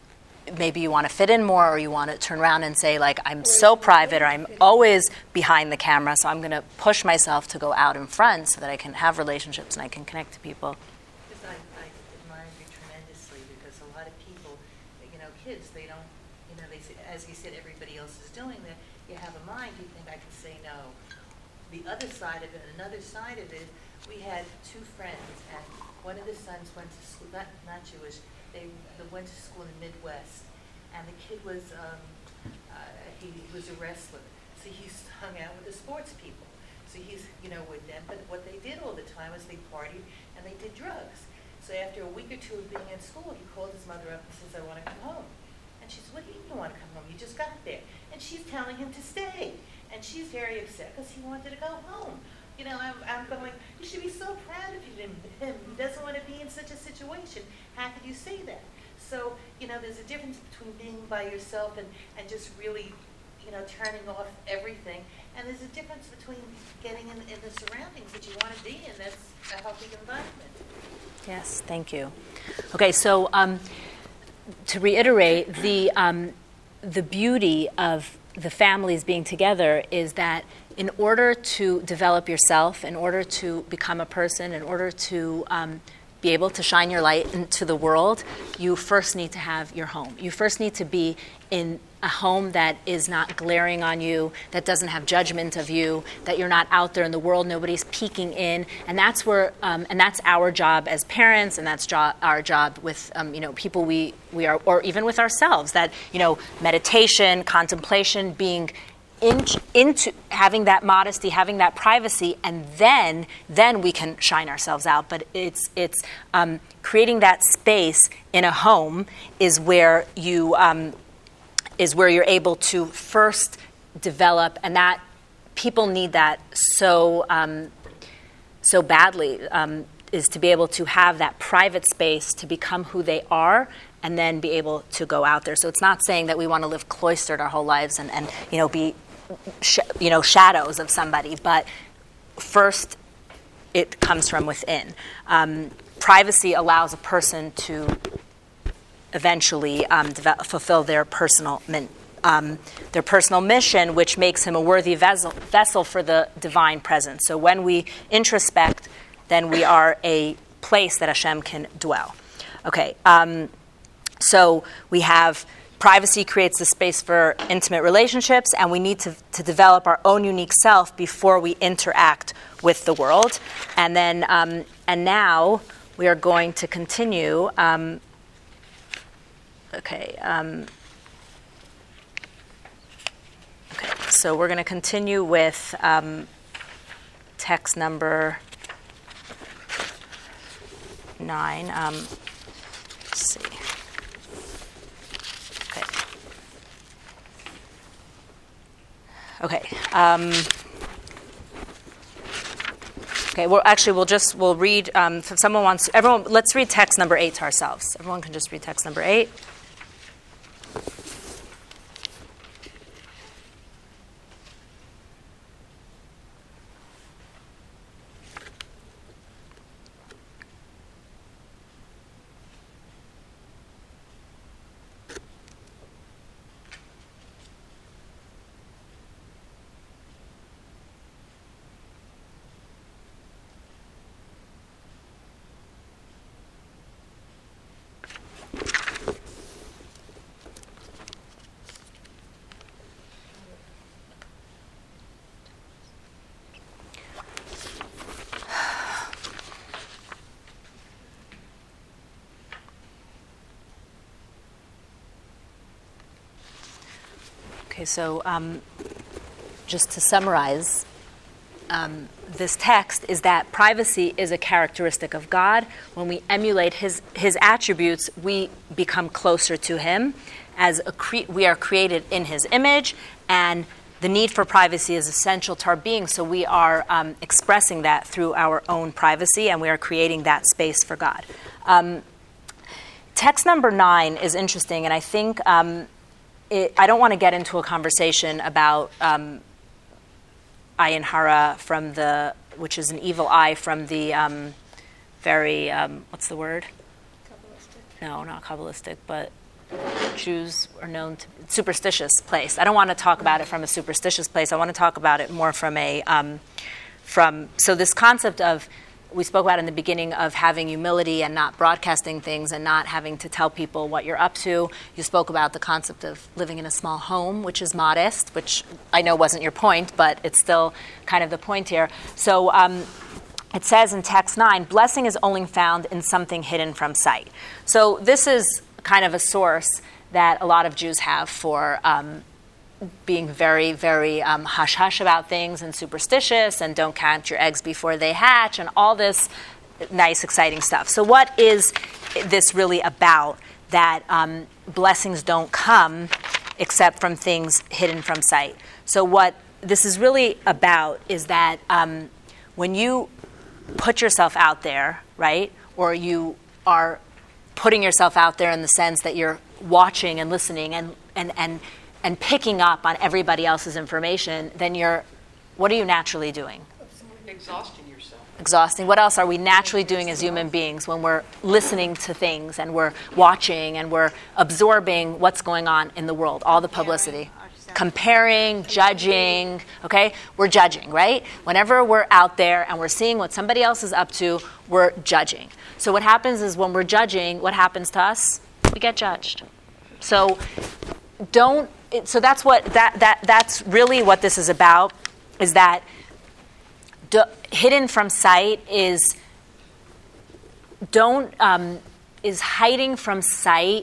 maybe you want to fit in more, or you want to turn around and say, like, I'm so private, or I'm always behind the camera, so I'm going to push myself to go out in front so that I can have relationships and I can connect to people. Because I, I admire you tremendously, because a lot of people, you know, kids, they don't, you know, they say, as you said, everybody else is doing that. You have a mind, you think I can say no. The other side of it, another side of it, we had two friends, and one of the sons went to school, not, not Jewish, they, they went to school in the Midwest, and the kid was, um, uh, he was a wrestler, so he hung out with the sports people. So he's, you know, with them, but what they did all the time was they partied and they did drugs. So after a week or two of being in school, he called his mother up and says, I want to come home. And she says, what do you mean you want to come home? You just got there. And she's telling him to stay. And she's very upset because he wanted to go home. You know, I'm, I'm going, you should be so proud of him. Him. He doesn't want to be in such a situation. How could you say that? So, you know, there's a difference between being by yourself and, and just really, you know, turning off everything. And there's a difference between getting in, in the surroundings that you want to be in. That's a healthy environment. Yes, thank you. Okay, so um, to reiterate, the um, the beauty of the families being together is that in order to develop yourself, in order to become a person, in order to um, be able to shine your light into the world, you first need to have your home. You first need to be in a home that is not glaring on you, that doesn't have judgment of you, that you're not out there in the world, nobody's peeking in, and that's where, um, and that's our job as parents, and that's jo- our job with, um, you know, people we we are, or even with ourselves. That, you know, meditation, contemplation, being in, into having that modesty, having that privacy, and then then we can shine ourselves out. But it's it's um, creating that space in a home is where you. Um, is where you're able to first develop, and that people need that so um, so badly, um, is to be able to have that private space to become who they are and then be able to go out there. So it's not saying that we want to live cloistered our whole lives and, and you know, be sh- you know, shadows of somebody, but first it comes from within. Um, privacy allows a person to eventually um, develop, fulfill their personal min, um, their personal mission, which makes him a worthy vessel, vessel for the divine presence. So when we introspect, then we are a place that Hashem can dwell. Okay, um, so we have privacy creates the space for intimate relationships, and we need to, to develop our own unique self before we interact with the world. And then, um, and now we are going to continue. Um, Okay. Um, okay. So we're going to continue with um, text number nine. Um, let's see. Okay. Okay. Um, okay. Well, actually, we'll just we'll read. Um, if someone wants, everyone, let's read text number eight to ourselves. Everyone can just read text number eight. Okay, so um, just to summarize, um, this text is that privacy is a characteristic of God. When we emulate his his attributes, we become closer to him. As a cre- we are created in his image, and the need for privacy is essential to our being. So we are um, expressing that through our own privacy, and we are creating that space for God. Um, text number nine is interesting, and I think. Um, It, I don't want to get into a conversation about um, ayin hara from the, which is an evil eye from the um, very um, what's the word? Kabbalistic. No, not Kabbalistic, but Jews are known to superstitious place. I don't want to talk about it from a superstitious place. I want to talk about it more from a um, from. So this concept of we spoke about in the beginning of having humility and not broadcasting things and not having to tell people what you're up to. You spoke about the concept of living in a small home, which is modest, which I know wasn't your point, but it's still kind of the point here. So um, it says in text nine, blessing is only found in something hidden from sight. So this is kind of a source that a lot of Jews have for um, being very, very um, hush-hush about things and superstitious and don't count your eggs before they hatch and all this nice, exciting stuff. So what is this really about, that um, blessings don't come except from things hidden from sight? So what this is really about is that um, when you put yourself out there, right, or you are putting yourself out there in the sense that you're watching and listening and and and and picking up on everybody else's information, then you're, what are you naturally doing? Exhausting yourself. Exhausting. What else are we naturally doing as human beings when we're listening to things and we're watching and we're absorbing what's going on in the world, all the publicity? comparing, judging, okay? We're judging, right? Whenever we're out there and we're seeing what somebody else is up to, we're judging. So what happens is when we're judging, what happens to us? We get judged. So don't, so that's what, that, that, that's really what this is about, is that do, hidden from sight is, don't, um, is hiding from sight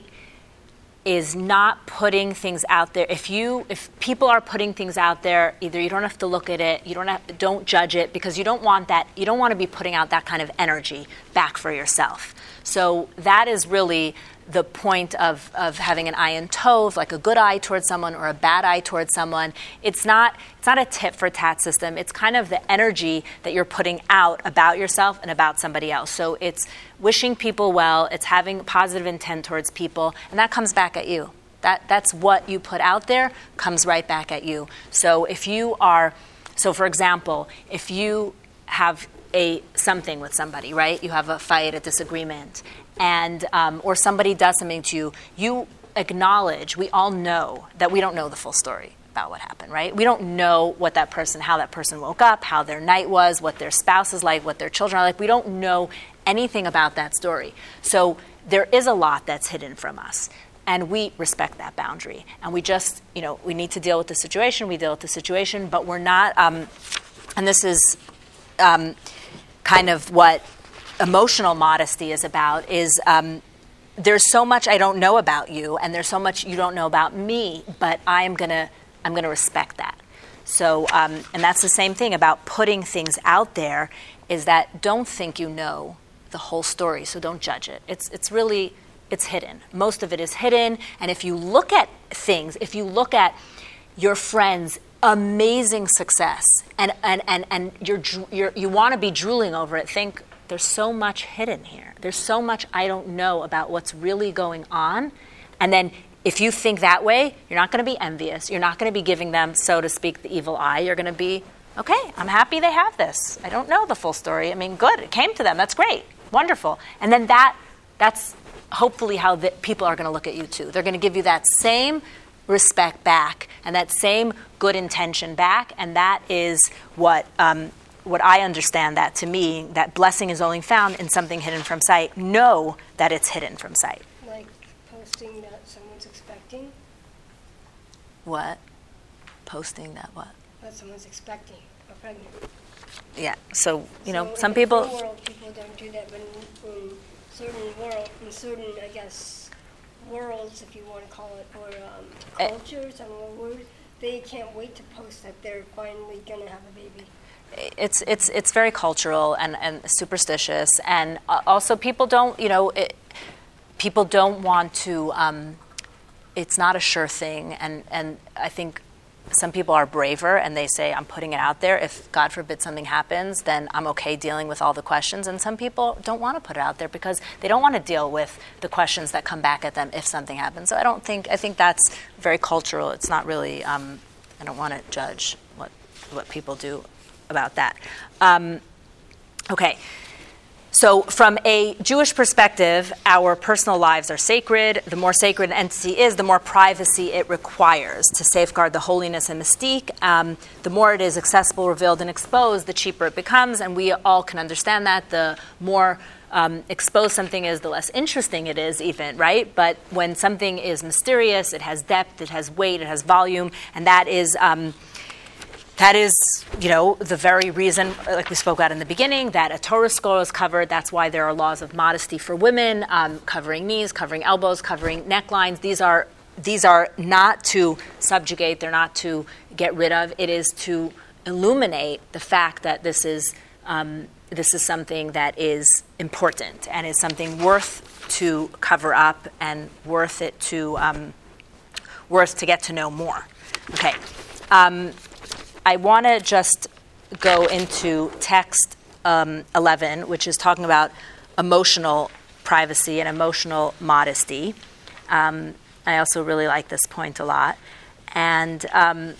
is not putting things out there. If you, if people are putting things out there, either you don't have to look at it, you don't have, don't judge it, because you don't want that, you don't want to be putting out that kind of energy back for yourself. So that is really the point of, of having an eye in tov, like a good eye towards someone or a bad eye towards someone. It's not, it's not a tit for tat system. It's kind of the energy that you're putting out about yourself and about somebody else. So it's wishing people well, it's having positive intent towards people, and that comes back at you. That, that's what you put out there comes right back at you. So if you are, so for example, if you have a something with somebody, right? You have a fight, a disagreement, and um, or somebody does something to you, you acknowledge, we all know that we don't know the full story about what happened, right? We don't know what that person, how that person woke up, how their night was, what their spouse is like, what their children are like. We don't know anything about that story. So there is a lot that's hidden from us. And we respect that boundary. And we just, you know, we need to deal with the situation, we deal with the situation, but we're not, um, and this is um, kind of what emotional modesty is about, is um, there's so much I don't know about you, and there's so much you don't know about me, but I'm gonna I'm gonna respect that. So, um, and that's the same thing about putting things out there, is that don't think you know the whole story, so don't judge it. It's it's really, it's hidden. Most of it is hidden, and if you look at things, if you look at your friends' amazing success, and and and and you're, you're you want to be drooling over it, think, there's so much hidden here. There's so much I don't know about what's really going on. And then if you think that way, you're not going to be envious. You're not going to be giving them, so to speak, the evil eye. You're going to be, okay, I'm happy they have this. I don't know the full story. I mean, good, it came to them. That's great. Wonderful. And then that that's hopefully how the, people are going to look at you too. They're going to give you that same respect back and that same good intention back. And that is what... Um, what I understand that to me, that blessing is only found in something hidden from sight. Know that it's hidden from sight. Like posting that someone's expecting? What? Posting that what? That someone's expecting or pregnant. Yeah, so, you know, so some in people... the real world, people don't do that, but in, in certain world, in certain, I guess, worlds, if you want to call it, or um, cultures, I don't know, words, they can't wait to post that they're finally going to have a baby. It's it's it's very cultural and, and superstitious, and uh, also people don't, you know, it, people don't want to, um, it's not a sure thing, and, and I think some people are braver and they say, I'm putting it out there. If, God forbid, something happens, then I'm okay dealing with all the questions. And some people don't want to put it out there because they don't want to deal with the questions that come back at them if something happens. So I don't think, I think that's very cultural. It's not really, um, I don't want to judge what what people do about that. Um, okay. So from a Jewish perspective, our personal lives are sacred. The more sacred an entity is, the more privacy it requires to safeguard the holiness and mystique. Um, the more it is accessible, revealed, and exposed, the cheaper it becomes. And we all can understand that. The more um, exposed something is, the less interesting it is even, right? But when something is mysterious, it has depth, it has weight, it has volume, and that is... Um, That is, you know, the very reason, like we spoke about in the beginning, that a Torah scroll is covered. That's why there are laws of modesty for women, um, covering knees, covering elbows, covering necklines. These are these are not to subjugate. They're not to get rid of. It is to illuminate the fact that this is um, this is something that is important and is something worth to cover up and worth it to um, worth to get to know more. Okay. Um, I want to just go into text um, eleven, which is talking about emotional privacy and emotional modesty. Um, I also really like this point a lot. And um,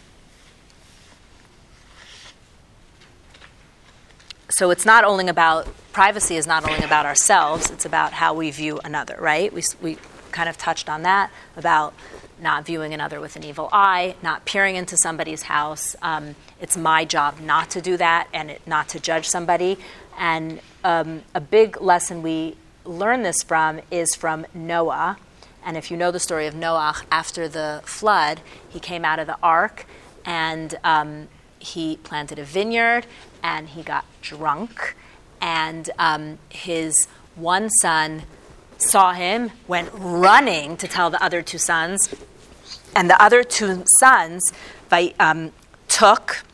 so it's not only about, privacy is not only about ourselves, it's about how we view another, right? We, we kind of touched on that, about not viewing another with an evil eye, not peering into somebody's house. Um, it's my job not to do that and it, not to judge somebody. And um, a big lesson we learn this from is from Noah. And if you know the story of Noah, after the flood, he came out of the ark and um, he planted a vineyard and he got drunk. And um, his one son saw him, went running to tell the other two sons. And the other two sons um, took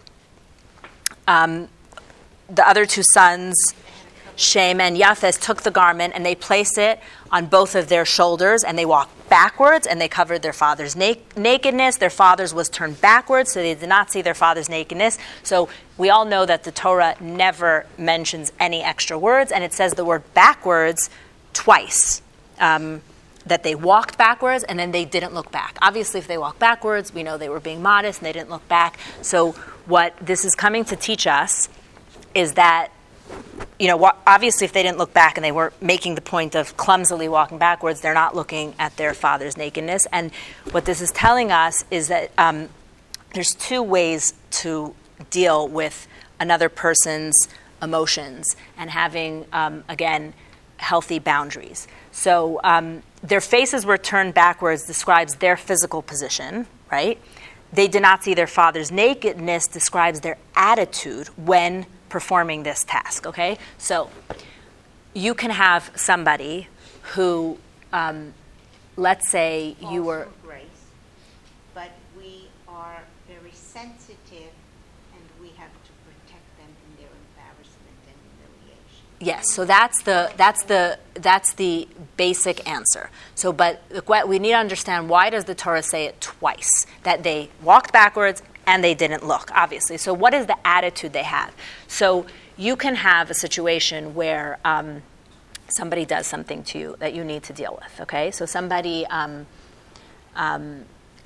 um, the other two sons, Shem and Japheth, took the garment and they placed it on both of their shoulders and they walked backwards and they covered their father's na- nakedness. Their father's was turned backwards, so they did not see their father's nakedness. So we all know that the Torah never mentions any extra words, and it says the word backwards twice. Um, that they walked backwards and then they didn't look back. Obviously, if they walked backwards, we know they were being modest and they didn't look back. So what this is coming to teach us is that, you know, obviously if they didn't look back and they were making the point of clumsily walking backwards, they're not looking at their father's nakedness. And what this is telling us is that um, there's two ways to deal with another person's emotions and having, um, again, healthy boundaries. So um, their faces were turned backwards describes their physical position, right? They did not see their father's nakedness describes their attitude when performing this task, okay? So you can have somebody who, um, let's say you were... grace, but we are very sensitive and we have to protect them in their embarrassment and humiliation. Yes, so that's the that's the that's the basic answer. So, but we need to understand, why does the Torah say it twice? That they walked backwards and they didn't look, obviously. So what is the attitude they have? So you can have a situation where um, somebody does something to you that you need to deal with, okay? So somebody, um, um,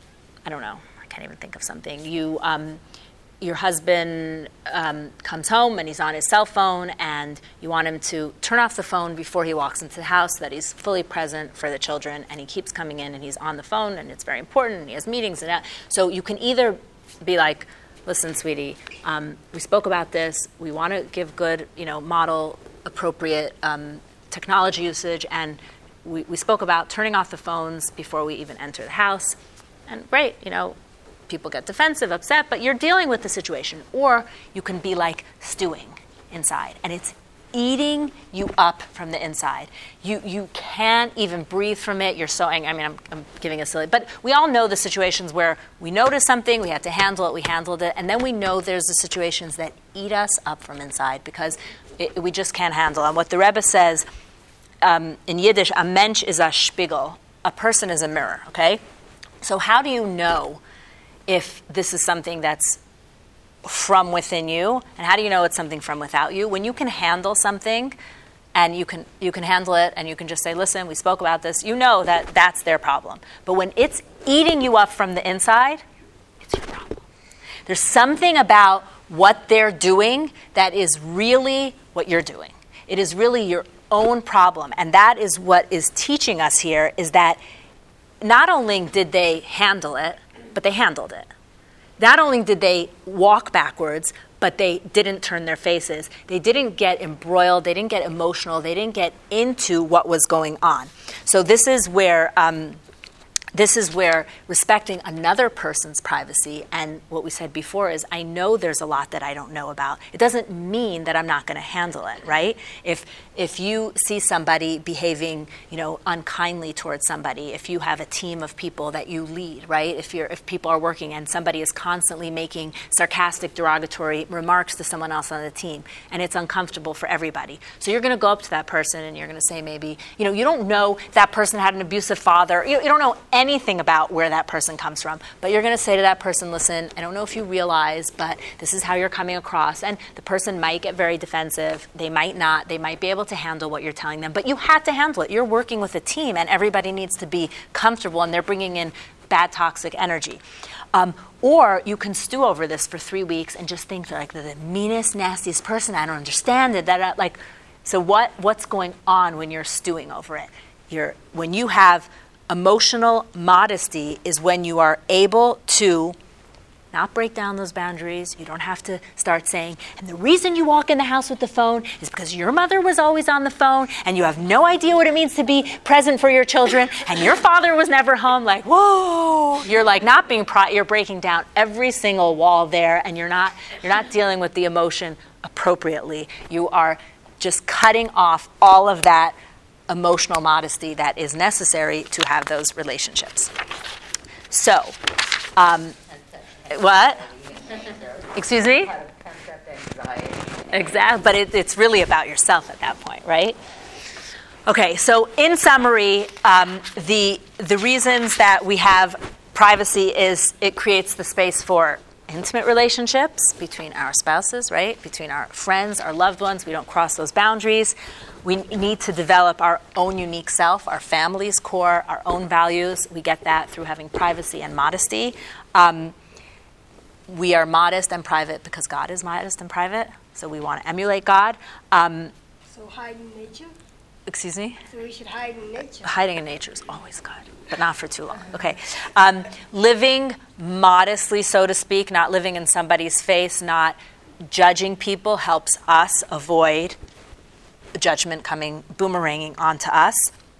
I don't know, I can't even think of something. You, um, your husband um, comes home and he's on his cell phone and you want him to turn off the phone before he walks into the house so that he's fully present for the children, and he keeps coming in and he's on the phone and it's very important and he has meetings and that. So you can either be like, listen, sweetie, um, we spoke about this. We want to give good, you know, model appropriate um, technology usage, and we, we spoke about turning off the phones before we even enter the house. And great, you know, people get defensive, upset, but you're dealing with the situation. Or you can be like stewing inside, and it's eating you up from the inside. You you can't even breathe from it. You're so angry. I mean, I'm, I'm giving a silly, but we all know the situations where we notice something, we had to handle it, we handled it, and then we know there's the situations that eat us up from inside because it, we just can't handle. And what the Rebbe says um, in Yiddish, a mensch is a spiegel. A person is a mirror, okay? So how do you know if this is something that's from within you, and how do you know it's something from without you? When you can handle something, and you can you can handle it, and you can just say, listen, we spoke about this, you know that that's their problem. But when it's eating you up from the inside, it's your problem. There's something about what they're doing that is really what you're doing. It is really your own problem. And that is what is teaching us here, is that not only did they handle it, but they handled it. Not only did they walk backwards, but they didn't turn their faces. They didn't get embroiled. They didn't get emotional. They didn't get into what was going on. So this is where um, this is where respecting another person's privacy, and what we said before is, I know there's a lot that I don't know about. It doesn't mean that I'm not going to handle it, right? If if you see somebody behaving, you know, unkindly towards somebody, if you have a team of people that you lead, right? If you're if people are working and somebody is constantly making sarcastic, derogatory remarks to someone else on the team, and it's uncomfortable for everybody. So you're going to go up to that person and you're going to say, maybe, you know, you don't know if that person had an abusive father. You, you don't know anything about where that person comes from, but you're going to say to that person, listen, I don't know if you realize, but this is how you're coming across. And the person might get very defensive. They might not. They might be able to handle what you're telling them, but you had to handle it. You're working with a team, and everybody needs to be comfortable, and they're bringing in bad toxic energy. Um, or you can stew over this for three weeks and just think they're like the meanest, nastiest person. I don't understand it. That uh, like, so what? What's going on when you're stewing over it? You're when you have emotional modesty is when you are able to not break down those boundaries. You don't have to start saying, and the reason you walk in the house with the phone is because your mother was always on the phone and you have no idea what it means to be present for your children and your father was never home. Like, whoa, you're like not being, pro- you're breaking down every single wall there, and you're not, you're not dealing with the emotion appropriately. You are just cutting off all of that emotional modesty that is necessary to have those relationships. So, um, what? Excuse me? Exactly, but it, it's really about yourself at that point, right? Okay, so in summary, um, the the reasons that we have privacy is it creates the space for intimate relationships between our spouses, right? Between our friends, our loved ones. We don't cross those boundaries. We need to develop our own unique self, our family's core, our own values. We get that through having privacy and modesty. Um, we are modest and private because God is modest and private, so we want to emulate God. Um, So hide in nature? excuse me? So we should hide in nature. Hiding in nature is always good, but not for too long. Okay. Um, living modestly, so to speak, not living in somebody's face, not judging people helps us avoid judgment coming boomeranging onto us.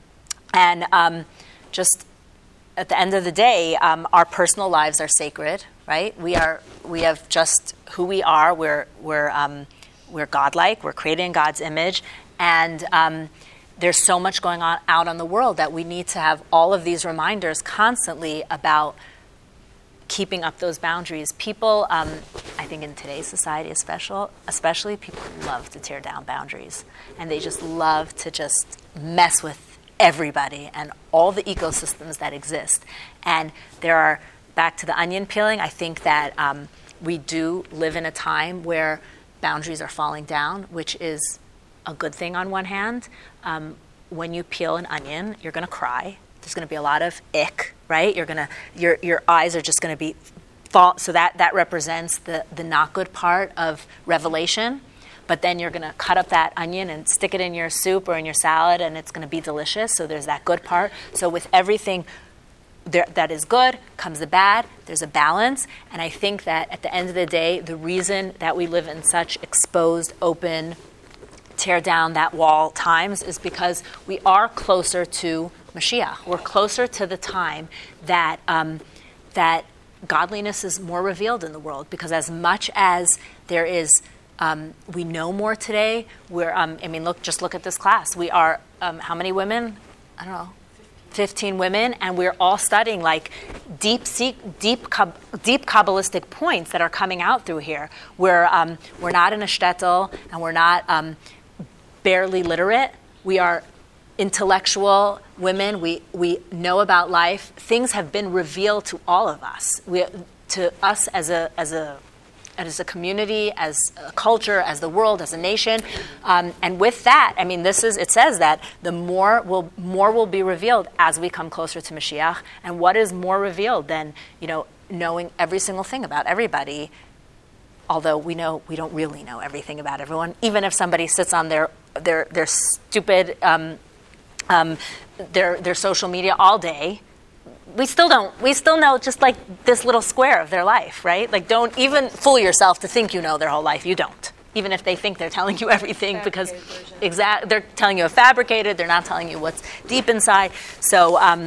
And um, just at the end of the day, um, our personal lives are sacred, right? We are we have just who we are. We're we're um, we're godlike. We're created in God's image, and um, there's so much going on out on the world that we need to have all of these reminders constantly about keeping up those boundaries. People, um, I think in today's society, especially, especially people love to tear down boundaries, and they just love to just mess with everybody and all the ecosystems that exist. And there are, back to the onion peeling, I think that um, we do live in a time where boundaries are falling down, which is a good thing on one hand. Um, when you peel an onion, you're going to cry. There's going to be a lot of ick, right? You're going to, your your eyes are just going to be, fall. So that, that represents the, the not good part of revelation. But then you're going to cut up that onion and stick it in your soup or in your salad, and it's going to be delicious. So there's that good part. So with everything there, that is good comes the bad. There's a balance. And I think that at the end of the day, the reason that we live in such exposed, open, tear down that wall times is because we are closer to Mashiach. We're closer to the time that um, that godliness is more revealed in the world. Because as much as there is Um, we know more today. We're, um, I mean, look, just look at this class. We are, um, how many women? I don't know, fifteen women, and we're all studying like deep, deep, deep Kabbalistic points that are coming out through here. We're, um, we're not in a shtetl, and we're not um, barely literate. We are intellectual women. We we know about life. Things have been revealed to all of us. We, to us as a as a as a community, as a culture, as the world, as a nation. Um, and with that, I mean, this is, it says that the more will, more will be revealed as we come closer to Mashiach. And what is more revealed than, you know, knowing every single thing about everybody, although we know we don't really know everything about everyone, even if somebody sits on their, their, their stupid, um, um, their, their social media all day, we still don't, we still know just like this little square of their life, right? Like, don't even fool yourself to think you know their whole life. You don't. Even if they think they're telling you everything, because exact, they're telling you a fabricated, they're not telling you what's deep inside. So, um,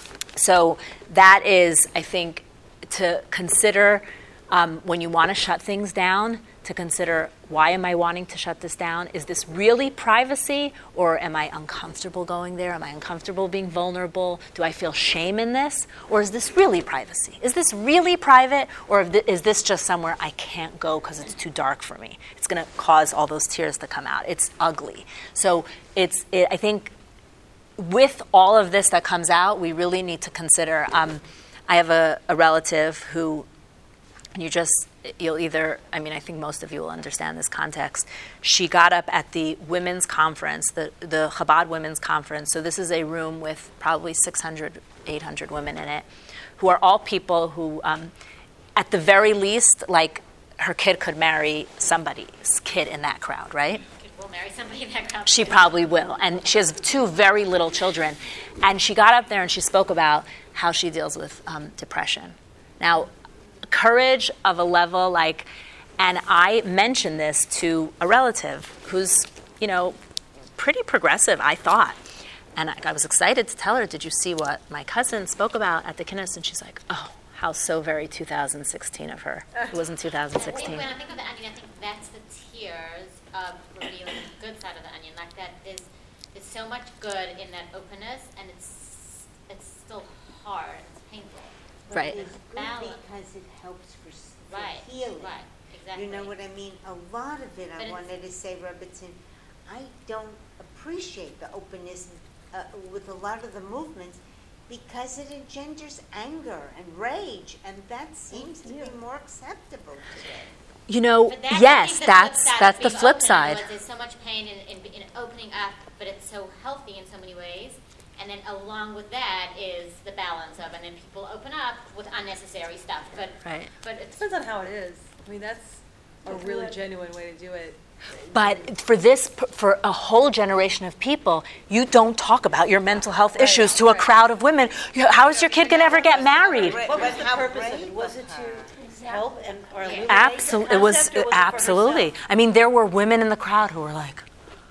so that is, I think, to consider um, when you want to shut things down, to consider, why am I wanting to shut this down? Is this really privacy, or am I uncomfortable going there? Am I uncomfortable being vulnerable? Do I feel shame in this? Or is this really privacy? Is this really private, or is this just somewhere I can't go because it's too dark for me? It's going to cause all those tears to come out. It's ugly. So it's, it, I think with all of this that comes out, we really need to consider. Um, I have a, a relative who, you just, you'll either, I mean, I think most of you will understand this context. She got up at the women's conference, the, the Chabad women's conference. So this is a room with probably six hundred, eight hundred women in it, who are all people who, um, at the very least, like, her kid could marry somebody's kid in that crowd, right? will marry somebody that grounds. She probably will. And she has two very little children. And she got up there and she spoke about how she deals with um, depression. Now, courage of a level like, and I mentioned this to a relative who's, you know, pretty progressive, I thought. And I, I was excited to tell her, did you see what my cousin spoke about at the Kinnis? And she's like, oh, how so very two thousand sixteen of her. It wasn't two thousand sixteen. When I think of the onion, I think that's the tears of revealing the good side of the onion. Like that is, there's so much good in that openness, and it's it's still hard. It's painful. But Right. It's good Balance. because it helps for, s- for Right. healing. Right. Exactly. You know what I mean? A lot of it, But I it's- wanted to say, Robertson, I don't appreciate the openness uh, with a lot of the movements because it engenders anger and rage, and that seems to be more acceptable today. You know, But that's, yes, I think, the that's flip side that's of the being flip open. In side. other words, there's so much pain in, in, in opening up, but it's so healthy in so many ways. And then along with that is the balance of, and then people open up with unnecessary stuff. But Right. but it's Depends on how it is. I mean, that's a really genuine way to do it. But for this, for a whole generation of people, you don't talk about your mental health issues to a crowd of women. You- How is your kid going to ever get married? What was the purpose of it? Was it to help and, or illuminate the Absolutely, it was concept, or was it for absolutely. herself? I mean, there were women in the crowd who were like,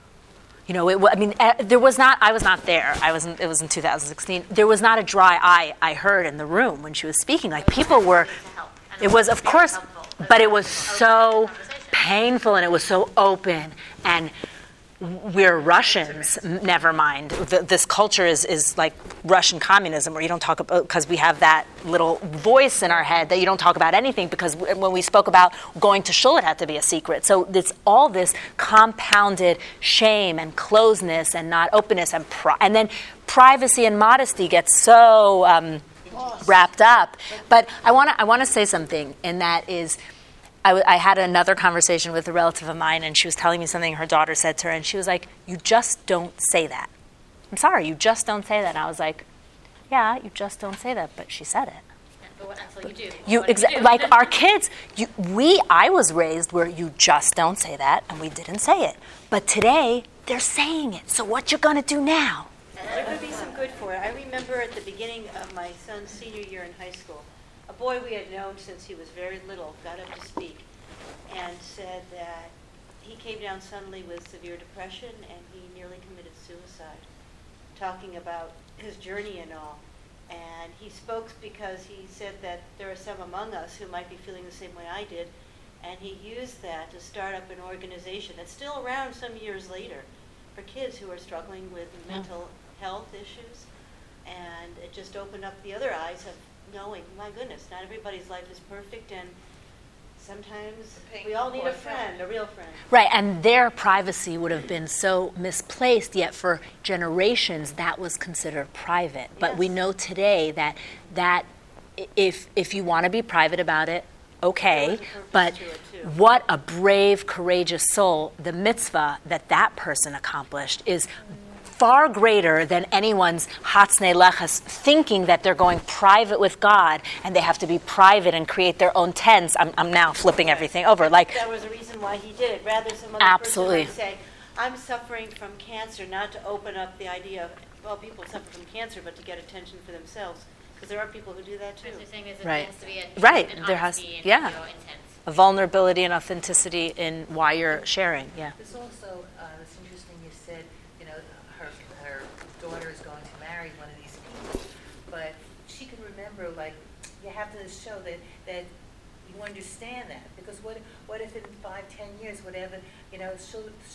you know, it, wa- I mean, eh, there was not. I was not there. I wasn't. It was in two thousand sixteen. There was not a dry eye I heard in the room when she was speaking. Like people were. to help. And It was, of very course, helpful. but it was so Conversation. painful and it was so open. And we're Russians, m- never mind. Th this culture is, is like Russian communism, where you don't talk about, because we have that little voice in our head that you don't talk about anything, because w- when we spoke about going to shul, it had to be a secret. So it's all this compounded shame and closeness and not openness, and pri- and then privacy and modesty gets so um, wrapped up. But I want to I want to say something, and that is, I, w- I had another conversation with a relative of mine, and she was telling me something her daughter said to her, and she was like, "You just don't say that. I'm sorry, you just don't say that." And I was like, "Yeah, you just don't say that," but she said it. But what, until you do. You What do exa- do? like our kids. You, we I was raised where you just don't say that, and we didn't say it. But today they're saying it. So what you gonna do now? There could be some good for it. I remember at the beginning of my son's senior year in high school, a boy we had known since he was very little got up to speak and said that he came down suddenly with severe depression and he nearly committed suicide, talking about his journey and all. And he spoke because he said that there are some among us who might be feeling the same way I did, and he used that to start up an organization that's still around some years later for kids who are struggling with mental health issues. And it just opened up the other eyes of knowing, my goodness, not everybody's life is perfect, and sometimes we all need a friend, a real friend. Right, and their privacy would have been so misplaced, yet for generations that was considered private. But we Yes. know today that that i- if if you want to be private about it, okay, There was a purpose but to it, too. what a brave, courageous soul, the mitzvah that that person accomplished is far greater than anyone's hatzne lechas thinking that they're going private with God and they have to be private and create their own tents. I'm, I'm now flipping everything over. Like, That was the reason why he did it. Rather, some other Absolutely. person might say, I'm suffering from cancer, not to open up the idea of, well, people suffer from cancer, but to get attention for themselves. Because there are people who do that too. So you're saying there's a- Right. there has to be a Right, truth and there has- honesty and, yeah. you know, intent. a vulnerability and authenticity in why you're sharing. Yeah. There's also, uh, it's interesting you said, you know, her, her daughter is going to marry one of these people, but she can remember, like, you have to show that, that you understand that, because what, what if in five, ten years, whatever, you know, she'll,